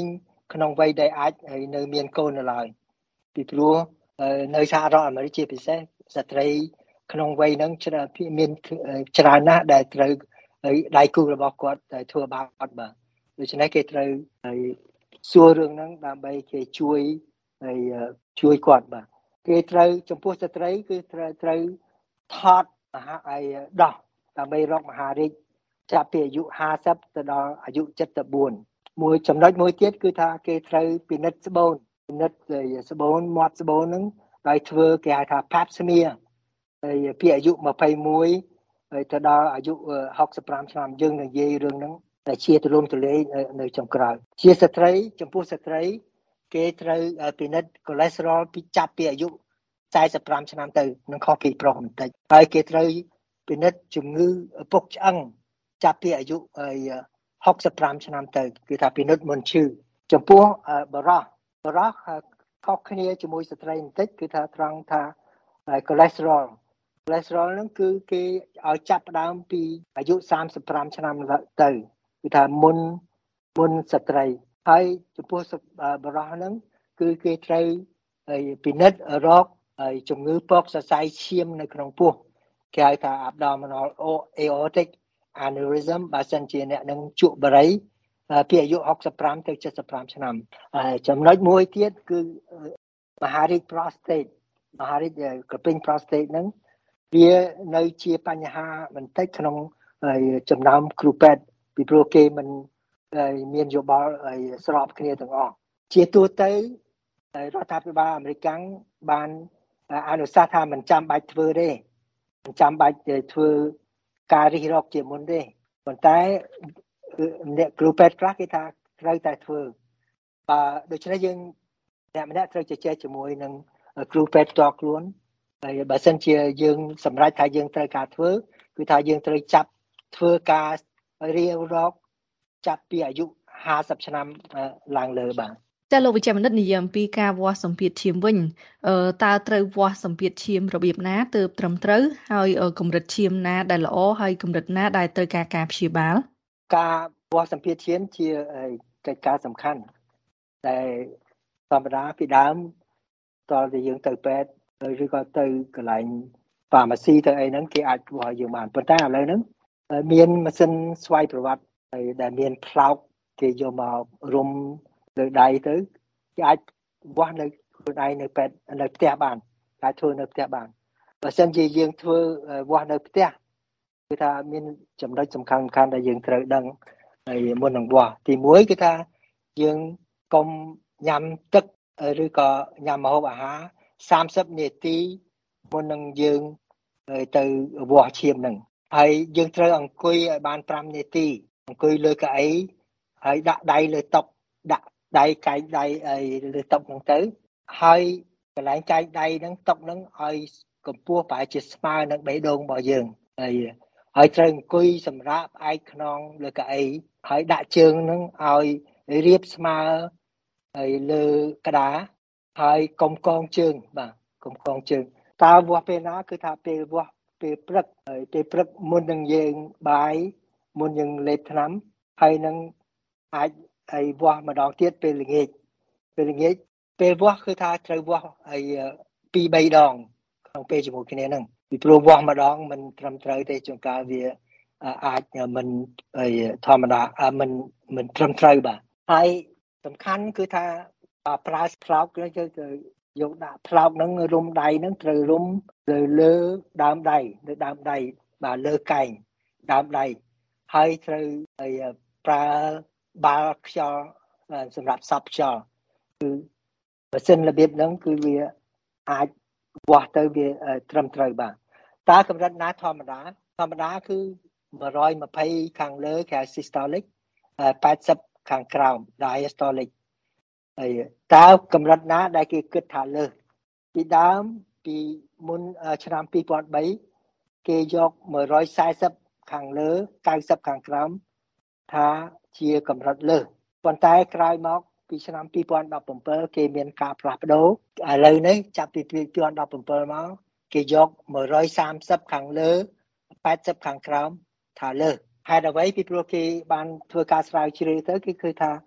ក្នុងវ័យដែលអាចនៅមានកូននៅឡើយពីព្រោះនៅសហរដ្ឋអាមេរិកជាពិសេសស្ត្រីក្នុងវ័យហ្នឹងច្រើនមានច្រើនណាស់ដែលត្រូវដៃគូរបស់គាត់ធ្វើបាបគាត់បាទដូច្នេះគេត្រូវសួររឿងហ្នឹងដើម្បីគេជួយហើយជួយគាត់បាទគេត្រូវចំពោះស្ត្រីគឺត្រូវត្រូវថតមហាអីដោះដើម្បីរកមហារាជចាប់ពីអាយុห้าสิบទៅដល់អាយុเจ็ดสิบสี่មួយចំណុចមួយទៀតគឺថាគេត្រូវពិនិត្យស្បូនពិនិត្យស្បូនមាត់ស្បូនហ្នឹងដោយធ្វើគេហៅថា pap smear ហើយពីអាយុยี่สิบเอ็ดហើយទៅដល់អាយុหกสิบห้าឆ្នាំយើងនិយាយរឿងហ្នឹងតែជាទូលំទូលាយនៅចុងក្រោយជាស្ត្រីចំពោះស្ត្រីគេត្រូវពិនិត្យ cholesterol ពីចាប់ពីអាយុforty-fiveឆ្នាំទៅនឹងខុសពីប្រុសបន្តិចហើយគេត្រូវពិនិត្យជំងឺពុកឆ្អឹងចាប់ពីអាយុsixty-fiveឆ្នាំទៅគឺថាពិនិត្យមុនឈឺចំពោះបរោះបរោះខុសគ្នាជាមួយស្ត្រីបន្តិចគឺថាត្រង់ថា cholesterol cholesterol ហ្នឹងគឺគេឲ្យចាប់ផ្ដើមពីអាយុthirty-fiveឆ្នាំទៅគឺថាមុនមុនស្ត្រីហើយចំពោះបរោះហ្នឹងគឺគេត្រូវពិនិត្យរកជំងឺពកសរសៃឈាមនៅក្នុងពោះគេហៅថា abdominal aortic aneurysm បើសិនជាអ្នកនឹងជក់បារីពីអាយុsixty-fiveទៅseventy-fiveឆ្នាំចំណុចមួយទៀតគឺមហារីក prostate មហារីកក្រពេញ prostate ហ្នឹងវានៅជាបញ្ហាបន្តិចក្នុងចំណោមគ្រូពេទ្យពីព្រោះគេមិនមានយោបល់ស្របគ្នាទាំងអស់ជាទូទៅរដ្ឋាភិបាលអាមេរិកបានអនុសាសន៍ថាមិនចាំបាច់ធ្វើទេមិនចាំបាច់ធ្វើការរិះរកជាមុនទេប៉ុន្តែអ្នកគ្រូពេទ្យខ្លះគេថាត្រូវតែធ្វើបើដូច្នេះយើងអ្នកម្នាក់ត្រូវជជែកជាមួយនឹងគ្រូពេទ្យផ្ទាល់ខ្លួនហើយបើសិនជាយើងសម្រេចថាយើងត្រូវការធ្វើគឺថាយើងត្រូវចាប់ធ្វើការរៀបរកចាប់ពីអាយុfiftyឆ្នាំឡើងលើបាទចាលោកវិជ្ជបណ្ឌិតនិយាយអំពីការវាស់សម្ពាធឈាមវិញអឺតើត្រូវវាស់សម្ពាធឈាមរបៀបណាទើបត្រឹមត្រូវហើយកម្រិតឈាមណាដែលល្អហើយកម្រិតណាដែលត្រូវការការព្យាបាលការវាស់សម្ពាធឈាមជាកិច្ចការសំខាន់តែធម្មតាពីដើមតើយើងទៅពេទ្យឬក៏ទៅកន្លែង pharmacy ទៅអីហ្នឹងគេអាចវាស់យើងបានប៉ុន្តែឥឡូវហ្នឹងមានម៉ាស៊ីនស្វ័យប្រវត្តិហើយដែលមានផ្លោកគេយកមករុំលើដៃទៅគេអាចវាស់នៅខ្លួនឯងនៅពេទ្យនៅផ្ទះបានអាចធ្វើនៅផ្ទះបានបើមិនជាយើងធ្វើវាស់នៅផ្ទះគឺថាមានចំណុចសំខាន់ៗដែលយើងត្រូវដឹងហើយមុននឹងវាស់ទីមួយគឺថាយើងកុំញ៉ាំទឹកឬក៏ញ៉ាំម្ហូបអាហារthirtyនាទីមុននឹងយើងទៅវាស់ឈាមហ្នឹងហើយយើងត្រូវអង្គុយឲ្យបានfiveនាទីអង្គុយលើកៅអីហើយដាក់ដៃលើតុដាក់ដៃកែងដៃលើតុហ្នឹងទៅហើយកន្លែងកែងដៃហ្នឹងតុហ្នឹងឲ្យកម្ពស់ប្រហែលជាស្មើនឹងបេះដូងរបស់យើងហើយហើយត្រូវអង្គុយសម្រាប់ផ្អែកខ្នងលើកៅអីហើយដាក់ជើងហ្នឹងឲ្យរាបស្មើហើយលើក្តារហើយកុំកងជើងបាទកុំកងជើងតើវាស់ពេលណាគឺថាពេលវាស់ពេលព្រឹកហើយពេលព្រឹកមុននឹងយើងបាយមុនយើងលេបថ្នាំហើយនឹងអាចឲ្យវាស់ម្ដងទៀតពេលល្ងាចពេលល្ងាចពេលវាស់គឺថាត្រូវវាស់ឲ្យtwo threeដងក្នុងពេលជាមួយគ្នាហ្នឹងពីព្រោះវាស់ម្ដងមិនត្រឹមត្រូវទេជួនកាលវាអាចមិនធម្មតាមិនមិនត្រឹមត្រូវបាទហើយសំខាន់គឺថាប្រើផ្លោកគឺទៅយកដាក់ផ្លោកហ្នឹងរុំដៃហ្នឹងត្រូវរុំទៅលើដើមដៃលើដើមដៃបាទលើកែងដើមដៃហើយត្រូវប្រើបាល់ខ្យល់សម្រាប់សប់ខ្យល់គឺបើសិនរបៀបហ្នឹងគឺវាអាចវាស់ទៅវាត្រឹមត្រូវបាទតើកម្រិតណាធម្មតាធម្មតាគឺone twentyខាងលើគេហៅ systolic eightyខាងក្រោម diastolic ហើយតើកម្រិតណាដែលគេគិតថាលើសពីដើមពីមុនឆ្នាំtwo thousand threeគេយកone fortyខាងលើninetyខាងក្រោមថាជាកម្រិតលើសប៉ុន្តែក្រោយមកពីឆ្នាំtwo thousand seventeenគេមានការផ្លាស់ប្ដូរឥឡូវនេះចាប់ពីtwo thousand seventeenមកគេយកone thirtyខាងលើeightyខាងក្រោមថាលើសហេតុអ្វីពីព្រោះគេបានធ្វើការស្រាវជ្រាវទៅគេឃើញថា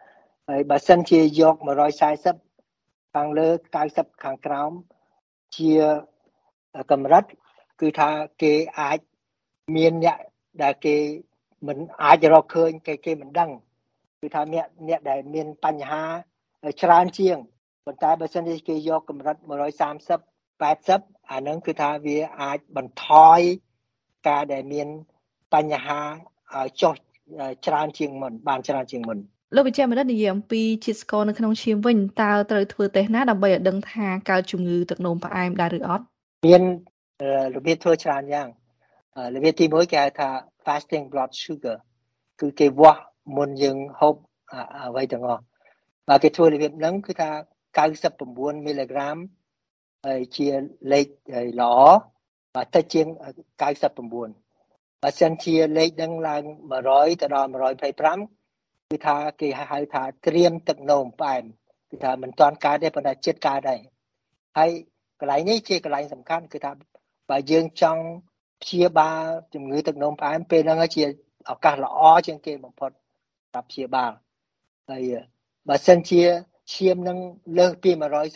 ហើយបើសិនជាយកmột trăm bốn mươiខាងលើchín mươiខាងក្រោមជាកម្រិតគឺថាគេអាចមានអ្នកដែលគេមិនអាចរកឃើញគេគេមិនដឹងគឺថាអ្នកអ្នកដែលមានបញ្ហាច្រើនជាងប៉ុន្តែបើសិនជាគេយកកម្រិតmột trăm ba mươi 八mươiអានឹងគឺថាវាអាចបន្ថយការដែលមានបញ្ហាចុះច្រើនជាងមុនបានច្រើនជាងមុនលោកវិជ្ជបណ្ឌិតនិយាយអំពីជាតិស្ករនៅក្នុងឈាមវិញតើត្រូវធ្វើតេស្តណាដើម្បីឲ្យដឹងថាកើតជំងឺទឹកនោមផ្អែមដែរឬអត់មានរបៀបធ្វើច្រើនយ៉ាងរបៀបទីមួយគេហៅថា fasting blood sugar គឺគេវាស់មុនយើងហូបអ្វីទាំងអស់បើគេធ្វើរបៀបហ្នឹងគឺថាninety-nineមីលីក្រាមហើយជាលេខល្អបើតិចជាងninety-nineបើសិនជាលេខហ្នឹងឡើងone hundredទៅដល់one hundred twenty-fiveគឺថាគេហៅថាត្រៀមទឹកនោមផ្អែមគឺថាមិនទាន់កើតទេប៉ុន្តែជិតកើតដែរហើយកន្លែងនេះជាកន្លែងសំខាន់គឺថាបើយើងចង់ព្យាបាលជំងឺទឹកនោមផ្អែមពេលហ្នឹងជាឱកាសល្អជាងគេបំផុតសម្រាប់ព្យាបាលហើយបើសិនជាឈាមនឹងលើសពីone hundred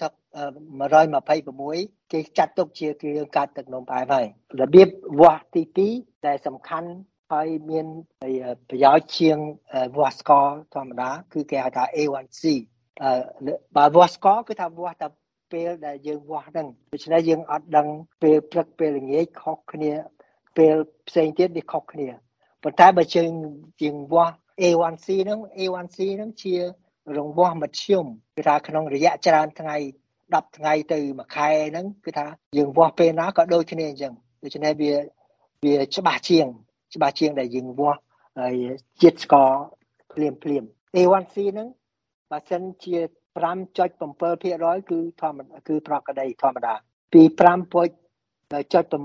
twenty-sixគេចាត់ទុកជាគ្រឿងកាត់ទឹកនោមផ្អែមហើយរបៀបវាស់ទីtwoដែលសំខាន់ហើយមានប្រយោជន៍ជាងវាស់ស្ករធម្មតាគឺគេហៅថា A one C បើវាស់ស្ករគឺថាវាស់តែពេលដែលយើងវាស់ហ្នឹងដូច្នេះយើងអត់ដឹងពេលព្រឹកពេលល្ងាចខុសគ្នាពេលផ្សេងទៀតវាខុសគ្នាប៉ុន្តែបើយើងជាងវាស់ A one C ហ្នឹង A one C ហ្នឹងជារង្វាស់មធ្យមគឺថាក្នុងរយៈច្រើនថ្ងៃtenថ្ងៃទៅមួយខែហ្នឹងគឺថាយើងវាស់ពេលណាក៏ដូចគ្នាអញ្ចឹងដូច្នេះវាវាច្បាស់ជាងច្បាស់ជាងដែលយើងវាស់ហើយជាតិស្ករភ្លាមភ្លាម A one C ហ្នឹងបើសិនជាfive point seven percent គឺធម្មតាគឺប្រក្រតីធម្មតាពីfive point sevenទៅ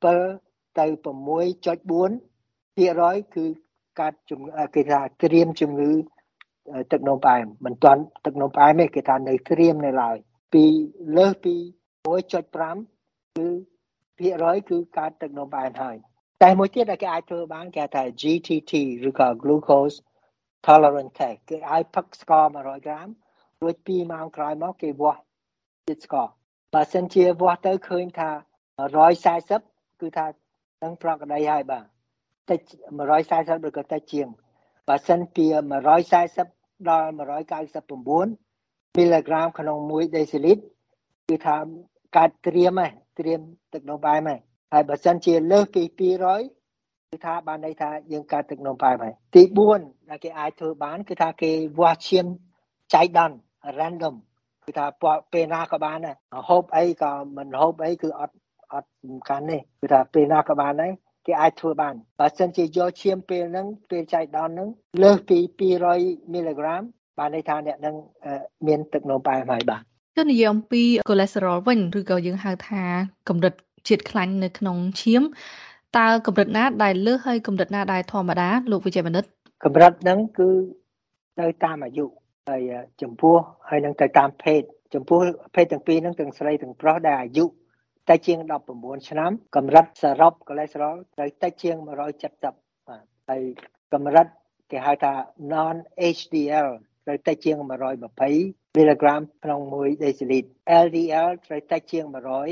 six point four percent គឺកើតជំងឺគេថាត្រៀមជំងឺទឹកនោមផ្អែមមិនទាន់ទឹកនោមផ្អែមទេគេថានៅត្រៀមនៅឡើយពីលើសពីone point fiveគឺភាគរយគឺកើតទឹកនោមផ្អែមហើយតែមួយទៀតដែលគេអាចធ្វើបានគេថា G T T ឬក៏ glucose tolerance test គេឲ្យផឹកស្ករone hundredក្រាមរួចtwoម៉ោងក្រោយមកគេវាស់ជាតិស្ករបើសិនជាវាស់ទៅឃើញថាone fortyគឺថានឹងប្រក្រតីហើយបាទតិចone fortyឬក៏តិចជាងបើសិនពីone fortyដល់one ninety-nineមីលីក្រាមក្នុងoneដេស៊ីលីត្រគឺថាកើតត្រៀមហើយត្រៀមទឹកនោមផ្អែមហើយហើយបើសិនជាលើសពីtwo hundredគឺថាបានន័យថាយើងកើតទឹកនោមផ្អែមហើយទីfourដែលគេអាចធ្វើបានគឺថាគេវាស់ឈាមចៃដន្យ random គឺថាពេលណាក៏បានដែរហូបអីក៏មិនហូបអីគឺអត់អត់សំខាន់ទេគឺថាពេលណាក៏បានដែរគេអាចធ្វើបានបើសិនជាយកឈាមពេលហ្នឹងពេលចៃដន្យហ្នឹងលើសពីtwo hundredមីលីក្រាមបានន័យថាអ្នកនឹងមានទឹកនោមផ្អែមហើយបាទគឺនិយាយអំពី cholesterol វិញឬក៏យើងហៅថាកម្រិតជាតិខ្លាញ់នៅក្នុងឈាមតើកម្រិតណាដែលលើសហើយកម្រិតណាដែលធម្មតាលោកវិជ្ជបណ្ឌិតកម្រិតហ្នឹងគឺទៅតាមអាយុហើយចំពោះហើយនឹងទៅតាមភេទចំពោះភេទទាំងពីរហ្នឹងទាំងស្រីទាំងប្រុសដែលអាយុតែជាងnineteenឆ្នាំកម្រិតសរុប cholesterol ត្រូវតិចជាងone hundred seventyបាទហើយកម្រិតគេហៅថា non H D L ត្រូវតិចជាងone hundred twentyមីលីក្រាមក្នុងoneដេស៊ីលីត្រ L D L ត្រូវតិចជាងone hundred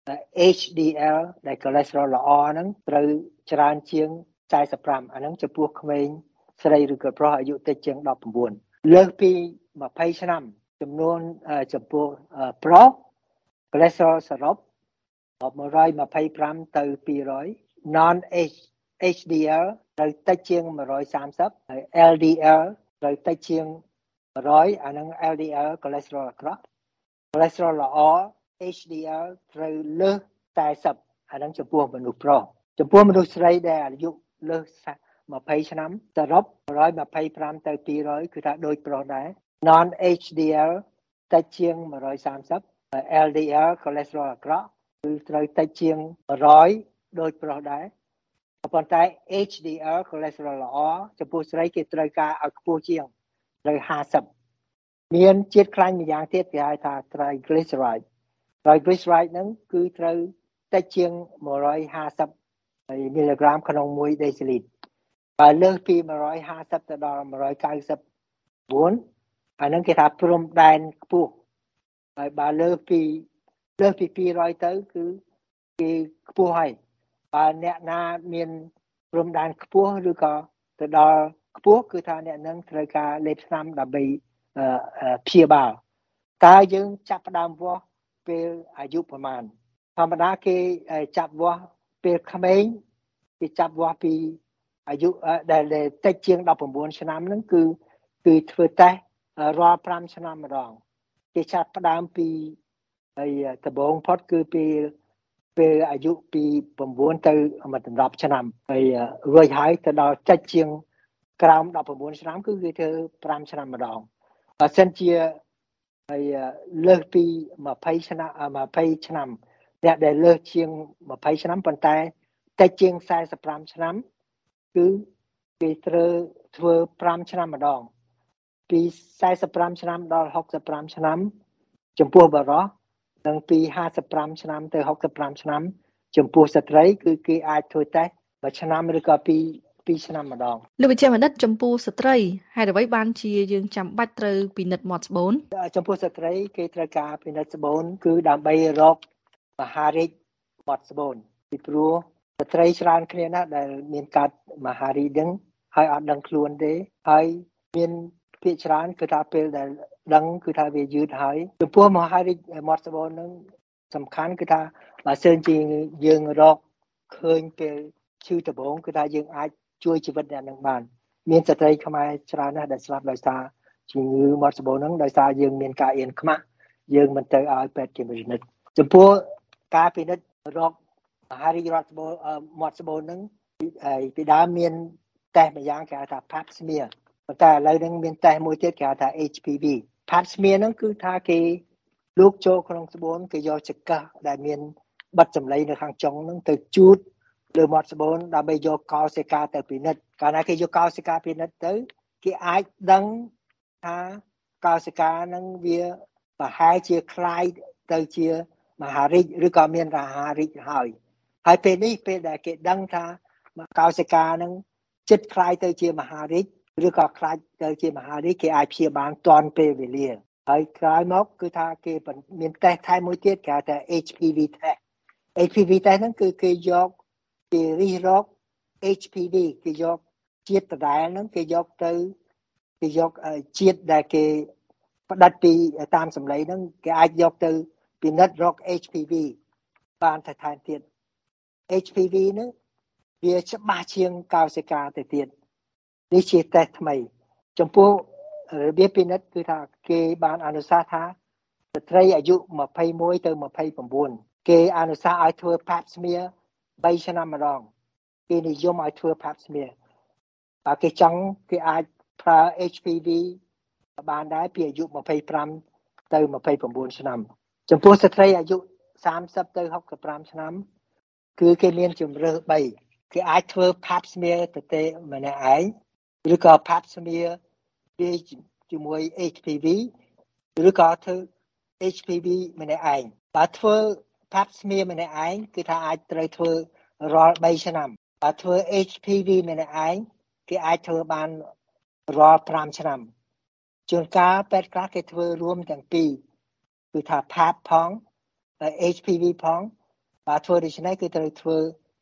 H D L ដែល cholesterol ល្អហ្នឹងត្រូវច្រើនជាងforty-fiveអាហ្នឹងចំពោះក្មេងស្រីឬក៏ប្រុសអាយុតិចជាងnineteenលើសពីtwentyឆ្នាំចំនួនចំពោះប្រុស cholesterol សរុបone twenty-fiveទៅtwo hundred non H D L ត្រូវតិចជាងone thirtyហើយ L D L ត្រូវតិចជាងone hundredអាហ្នឹង L D L cholesterol អាក្រក់ cholesterol ល្អ H D L ត្រូវលើសfortyអាហ្នឹងចំពោះមនុស្សប្រុសចំពោះមនុស្សស្រីដែលអាយុលើសtwentyឆ្នាំសរុបone twenty-fiveទៅtwo hundredគឺថាដូចប្រុសដែរ non H D L តិចជាងone thirtyហើយ L D L cholesterol អាក្រក់គឺត្រូវតិចជាងone hundredដូចប្រុសដែរប៉ុន្តែ H D L cholesterol ល្អចំពោះស្រីគេត្រូវការឲ្យខ្ពស់ជាងត្រូវfiftyមានជាតិខ្លាញ់ម្យ៉ាងទៀតគេហៅថា triglyceride triglyceride ហ្នឹងគឺត្រូវតិចជាងone fiftyមីលីក្រាមក្នុងoneដេស៊ីលីត្របើលើសពីone fiftyទៅដល់one ninety-nine អាហ្នឹងគេថាព្រំដែនខ្ពស់ហើយបើលើសពីលើសពីពីររយទៅគឺគេខ្ពស់ហើយបើអ្នកណាមានព្រំដែនខ្ពស់ឬក៏ទៅដល់ខ្ពស់គឺថាអ្នកនឹងត្រូវការលេបថ្នាំដើម្បីព្យាបាលតើយើងចាប់ផ្ដើមវាស់ពេលអាយុប្រមាណធម្មតាគេចាប់វាស់ពេលក្មេងគេចាប់វាស់ពីអាយុដែលតិចជាងដប់៩ឆ្នាំហ្នឹងគឺគឺធ្វើតេស្តរាល់ប្រាំឆ្នាំម្ដងគេចាប់ផ្ដើមពីហើយដំបូងផុតគឺពីពេលអាយុពី៩ទៅមកដល់ដប់ឆ្នាំហើយរួចហើយទៅដល់តិចជាងក្រោមដប់៩ឆ្នាំគឺគេធ្វើប្រាំឆ្នាំម្ដងបើសិនជាហើយលើសពី20ឆ្នាំ20ឆ្នាំអ្នកដែលលើសជាង20ឆ្នាំប៉ុន្តែតិចជាង45ឆ្នាំគឺគេត្រូវធ្វើប្រាំឆ្នាំម្ដងពី45ឆ្នាំដល់65ឆ្នាំចំពោះបុរសនិងពី55ឆ្នាំទៅ65ឆ្នាំចំពោះស្ត្រីគឺគេអាចធ្វើតេស្តមួយឆ្នាំឬក៏ពីពីរឆ្នាំម្ដងលោកវិជ្ជាបណ្ឌិតចំពោះស្ត្រីហេតុអ្វីបានជាយើងចាំបាច់ត្រូវពិនិត្យមាត់ស្បូនចំពោះស្ត្រីគេត្រូវការពិនិត្យស្បូនគឺដើម្បីរកមហារីកមាត់ស្បូនពីព្រោះស្ត្រីច្រើនគ្នាណាស់ដែលមានកើតមហារីកហ្នឹងហើយអត់ដឹងខ្លួនទេហើយមានភាគច្រើនគឺថាពេលដែលដឹងគឺថាវាយឺតហើយចំពោះមហារីកមាត់ស្បូនហ្នឹងសំខាន់គឺថាបើសិនជាយើងរកឃើញពេលឈឺដំបូងគឺថាយើងអាចជួយជីវិតអ្នកនឹងបានមានស្ត្រីខ្មែរច្រើនណាស់ដែលស្លាប់ដោយសារជំងឺមាត់ស្បូនហ្នឹងដោយសារយើងមានការអៀនខ្មាស់យើងមិនទៅឲ្យពេទ្យជាពិនិត្យចំពោះការពិនិត្យរកមហារីកមាត់ស្បូនមាត់ស្បូនហ្នឹងពីដើមមានតេស្តម្យ៉ាងគេហៅថា Pap smear ប៉ុន្តែឥឡូវហ្នឹងមានតេស្តមួយទៀតគេហៅថា H P V Pap smear ហ្នឹងគឺថាគេលោកចូលក្នុងស្បូនគេយកចង្កឹះដែលមានបិទចម្លៃនៅខាងចុងហ្នឹងទៅជូតលើមាត់ស្បូនដើម្បីយកកោសិកាទៅពិនិត្យកាលណាគេយកកោសិកាពិនិត្យទៅគេអាចដឹងថាកោសិកាហ្នឹងវាប្រហែលជាคล้ายទៅជាមហារីកឬក៏មានមហារីកហើយហើយពេលនេះពេលដែលគេដឹងថាកោសិកាហ្នឹងចិត្តคล้ายទៅជាមហារីកឬក៏ខ្លាចទៅជាមហារីកគេអាចព្យាបាលទាន់ពេលវេលាហើយក្រោយមកគឺថាគេមានតេស្តថែមមួយទៀតគេហៅថា H P V test H P V test ហ្នឹងគឺគេយកគេរិះរក H P V គេយកជាតិដដែលហ្នឹងគេយកទៅគេយកជាតិដែលគេផ្ដិតពីតាមសម្លេងហ្នឹងគេអាចយកទៅពិនិត្យរក H P V បានថែមទៀត H P V ហ្នឹងវាច្បាស់ជាងកោសិកាទៅទៀតនេះជាតេស្តថ្មីចំពោះរបៀបពិនិត្យគឺថាគេបានអនុសាសន៍ថាស្ត្រីអាយុ21ទៅ29គេអនុសាសន៍ឲ្យធ្វើ Pap smear 3ឆ្នាំម្ដងគេនិយមឲ្យធ្វើ Pap smear បើគេចង់គេអាចប្រើ H P V បានដែរពីអាយុ25ទៅ29ឆ្នាំចំពោះស្ត្រីអាយុ30ទៅ65ឆ្នាំគឺគេមានជម្រើស3គេអាចធ្វើ Pap smear ទៅទេម្នាក់ឯងឬក៏ Pap smear ជាមួយ H P V ឬក៏ធ្វើ H P V ម្នាក់ឯងបើធ្វើ Pap smear ម្នាក់ឯងគឺថាអាចត្រូវធ្វើរាល់3ឆ្នាំបើធ្វើ H P V ម្នាក់ឯងគេអាចធ្វើបានរាល់5ឆ្នាំជួនកាលពេទ្យខ្លះគេធ្វើរួមទាំងពីរគឺថា Pap ផង H P V ផងបើធ្វើដូច្នេះគឺត្រូវធ្វើ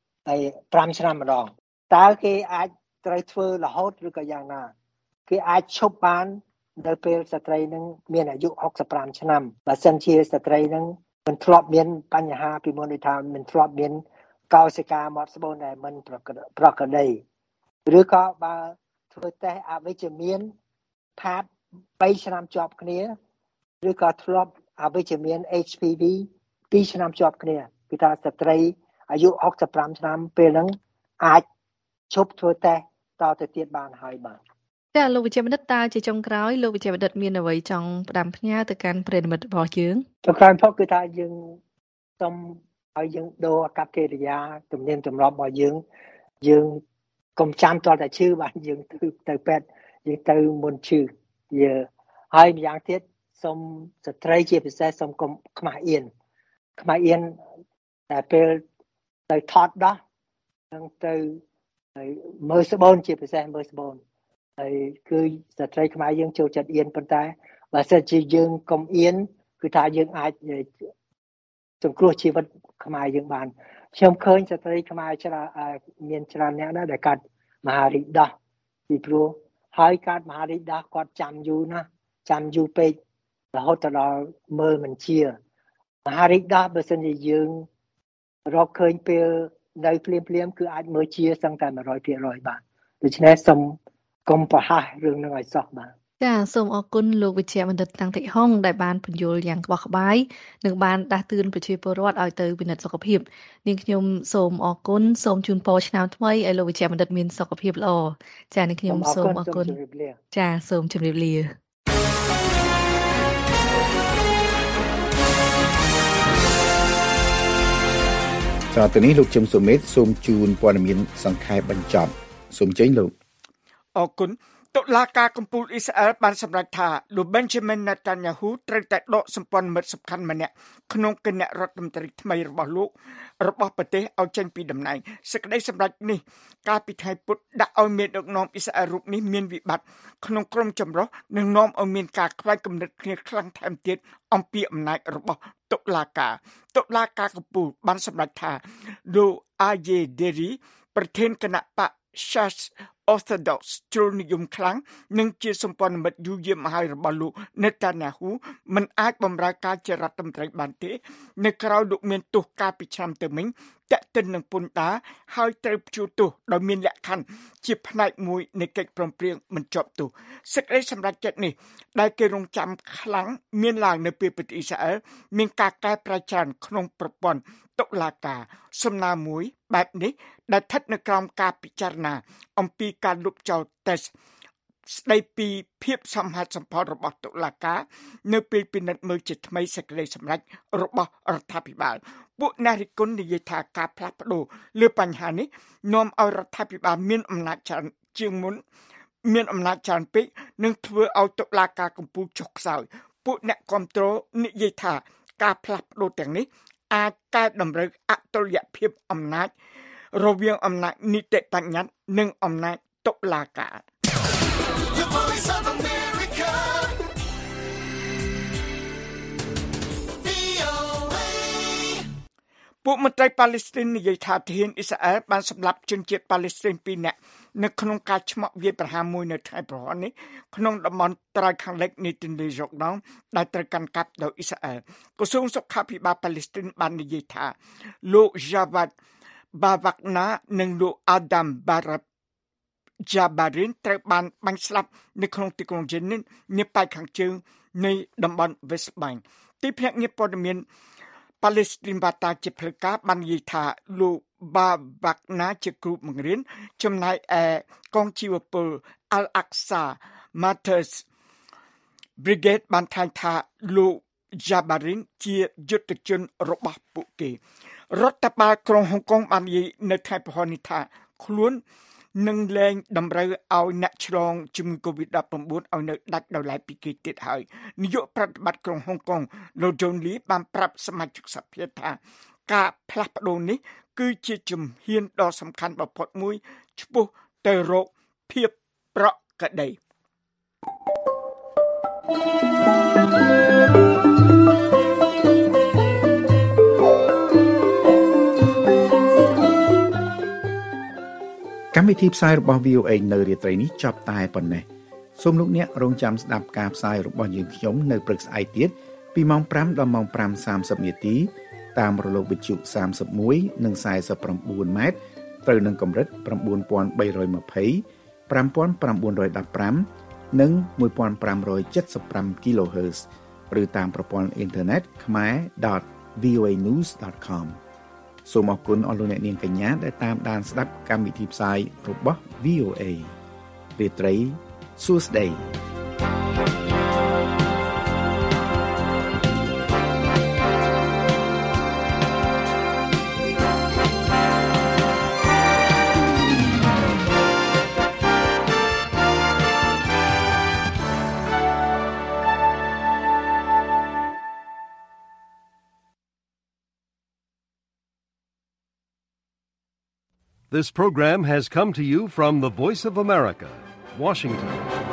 5ឆ្នាំម្ដងតើគេអាចត្រូវធ្វើរហូតឬក៏យ៉ាងណាគេអាចឈប់បាននៅពេលស្ត្រីនឹងមានអាយុ65ឆ្នាំបើសិនជាស្ត្រីនឹងមិនធ្លាប់មានបញ្ហាពីមុនដូចថាមិនធ្លាប់មានកោសិកាមាត់ស្បូនដែលមិនប្រក្រតីឬក៏បើធ្វើតេស្តអវិជ្ជមានផាត3ឆ្នាំជាប់គ្នាឬក៏ធ្លាប់អវិជ្ជមាន H P V 2ឆ្នាំជាប់គ្នាគឺថាស្ត្រីអាយុ65ឆ្នាំពេលហ្នឹងអាចឈប់ធ្វើតេស្តតទៅទៀតបានហើយបាទចាលោកវិជ្ជាបណ្ឌិតតើជាចុងក្រោយលោកវិជ្ជាបណ្ឌិតមានអ្វីចង់ផ្ដាំផ្ញើទៅកាន់ប្រិយមិត្តរបស់យើងចុងក្រោយផងគឺថាយើងសូមឲ្យយើងដូរអាកប្បកិរិយាទំនៀមទម្លាប់របស់យើងយើងកុំចាំតតែឈឺបាទយើងទៅទៅពេទ្យយើងទៅមុនឈឺយើហើយម្យ៉ាងទៀតសូមស្ត្រីជាពិសេសសូមកុំខ្មាស់អៀនខ្មាស់អៀនតែពេលទៅថតដោះនឹងទៅមើលស្បូនជាពិសេសមើលស្បូនហើយគឺស្ត្រីខ្មែរយើងចូលចិត្តអៀនប៉ុន្តែបើសិនជាយើងកុំអៀនគឺថាយើងអាចសង្គ្រោះជីវិតខ្មែរយើងបានខ្ញុំឃើញស្ត្រីខ្មែរច្រើនមានច្រើនអ្នកដែរដែលកាត់មហារីកដោះពីព្រោះហើយកាត់មហារីកដោះគាត់ចាំយូរណាស់ចាំយូរពេករហូតដល់មើលមិនជាមហារីកដោះបើសិនជាយើងរកឃើញពេលនៅភ្លាមភ្លាមគឺអាចមើលជាសឹងតែ one hundred percent បាទដូច្នេះសូមកុំប្រហែសរឿងនឹងឲ្យសោះបាទចាសូមអរគុណលោកវិជ្ជបណ្ឌិតតាំងតិហុងដែលបានពន្យល់យ៉ាងក្បោះក្បាយនិងបានដាស់តឿនប្រជាពលរដ្ឋឲ្យទៅពិនិត្យសុខភាពនាងខ្ញុំសូមអរគុណសូមជូនពរឆ្នាំថ្មីឲ្យលោកវិជ្ជបណ្ឌិតមានសុខភាពល្អចានាងខ្ញុំសូមអរគុណចាសូមជម្រាបលាចាតនេះលោកជឹមសុមេតសូមជូនព័ត៌មានសង្ខេបបញ្ចប់សូមចេញលោកអរគុណតុលាការកំពូលអ៊ីស្រាអែលបានសម្រេចថាលោក Benjamin Netanyahu ត្រូវតែដកសម្ព័ន្ធមិត្តសំខាន់ម្នាក់ក្នុងគណៈរដ្ឋមន្ត្រីថ្មីរបស់លោករបស់ប្រទេសឲ្យចេញពីតំណែងសេចក្តីសម្រេចនេះកាលពីថ្ងៃពុធដាក់ឲ្យមានដឹកនាំអ៊ីស្រាអែលរូបនេះមានវិបត្តិក្នុងក្រុមចម្រុះនិងនាំឲ្យមានការខ្វែងគំនិតគ្នាខ្លាំងថែមទៀតអំពីអំណាចរបស់តុលាការតុលាការកំពូលបានសម្រេចថាលោក Aryeh Deri ប្រធានគណៈបក Shas Orthodox ជ្រុលនិយមខ្លាំងនិងជាសម្ព័ន្ធមិត្តយូរយាមមកហើយរបស់លោក Netanyahu មិនអាចបម្រើការជារដ្ឋមន្ត្រីបានទេនៅក្រៅលោកមានទោសកាលពីឆ្នាំទៅមិញតាក់ទិននឹងពន្ធដារហើយត្រូវព្យួរទោសដោយមានលក្ខខណ្ឌជាផ្នែកមួយនៃកិច្ចព្រមព្រៀងមិនជាប់ទោសសេចក្តីសម្រេចចិត្តនេះដែលគេរងចាំខ្លាំងមានឡើងនៅពេលប្រទេសអ៊ីស្រាអែលមានការកែប្រែច្រើនក្នុងប្រព័ន្ធតុលាការសំណើមួយបែបនេះដែលស្ថិតនៅក្រោមការពិចារណាអំពីការលុបចោលតេស្តស្ដីពីភាពសមហេតុសមផលរបស់តុលាការនៅពេលពិនិត្យមើលជាថ្មីសេចក្តីសម្រេចរបស់រដ្ឋាភិបាលពួកអ្នករិះគន់និយាយថាការផ្លាស់ប្ដូរលើបញ្ហានេះនាំឲ្យរដ្ឋាភិបាលមានអំណាចច្រើនជាងមុនមានអំណាចច្រើនពេកនិងធ្វើឲ្យតុលាការកំពូលចុះខ្សោយពួកអ្នកគ្រប់គ្រងនិយាយថាការផ្លាស់ប្ដូរទាំងនេះអាចកែតម្រូវអតុល្យភាពអំណាចរវាងអំណាចនីតិបញ្ញត្តិនិងអំណាចតុលាការ The Voice of America ពួកមន្ត្រីប៉ាឡេស្ទីននិយាយថាទាហានអ៊ីស្រាអែលបានសម្លាប់ជនជាតិប៉ាឡេស្ទីនពីរនាក់នៅក្នុងការឆ្មក់វាយប្រហារមួយនៅថ្ងៃប្រហ័ននេះក្នុងតំបន់ត្រើយខាងលិចនៃទន្លេយ៉ូដងដែលត្រូវកាន់កាប់ដោយអ៊ីស្រាអែលក្រសួងសុខាភិបាលប៉ាឡេស្ទីនបាននិយាយថាលោក Javad Bavakna និងលោក Adam Barab Jabarin ត្រូវបានបាញ់ស្លាប់នៅក្នុងទីក្រុង Jenin នៅប៉ែកខាងជើងនៃតំបន់ West Bank ទីភ្នាក់ងារព័ត៌មានប៉ាឡេស្ទីនបាតាជាផ្លូវការបាននិយាយថាលោក Bavakna ជាគ្រូបង្រៀនចំណែកឯកងជីវពល Al-Aqsa Martyrs Brigade បានថ្លែងថាលោក Jabarin ជាយុទ្ធជនរបស់ពួកគេរដ្ឋបាលក្រុងហុងកុងបាននិយាយនៅថ្ងៃប្រហ័ននេះថាខ្លួននឹងលែងតម្រូវឲ្យអ្នកឆ្លងជំងឺ COVID 19 ឲ្យនៅដាច់ដោយឡែកពីគេទៀតហើយនាយកប្រតិបត្តិក្រុងហុងកុងលោក John Lee បានប្រាប់សមាជិកសភាថាការផ្លាស់ប្ដូរនេះគឺជាជំហានដ៏សំខាន់បំផុតមួយឆ្ពោះទៅរកភាពប្រក្រតីកម្មវិធីផ្សាយរបស់ វី អូ เอ នៅរាត្រីនេះចប់តែប៉ុណ្ណេះសូមលោកអ្នករងចាំស្ដាប់ការផ្សាយរបស់យើងខ្ញុំនៅព្រឹកស្អែកទៀតពីម៉ោងfiveដល់ម៉ោងfiveសាមសិបនាទីតាមរលកវិទ្យុthirty-oneនិង forty-nine ម៉ែត្រត្រូវនឹងកម្រិតnine thousand three hundred twenty, five thousand nine hundred fifteenនិងfifteen seventy-five គីឡូហឺត ឬតាមប្រព័ន្ធអ៊ីនធឺណិត ខ្មែរ v o a news dot com សូមអរគុណអស់លោកអ្នកនាងកញ្ញាដែលតាមដានស្ដាប់កម្មវិធីផ្សាយរបស់ វី អូ เอ រាត្រីសួស្តី This program has come to you from the Voice of America, Washington.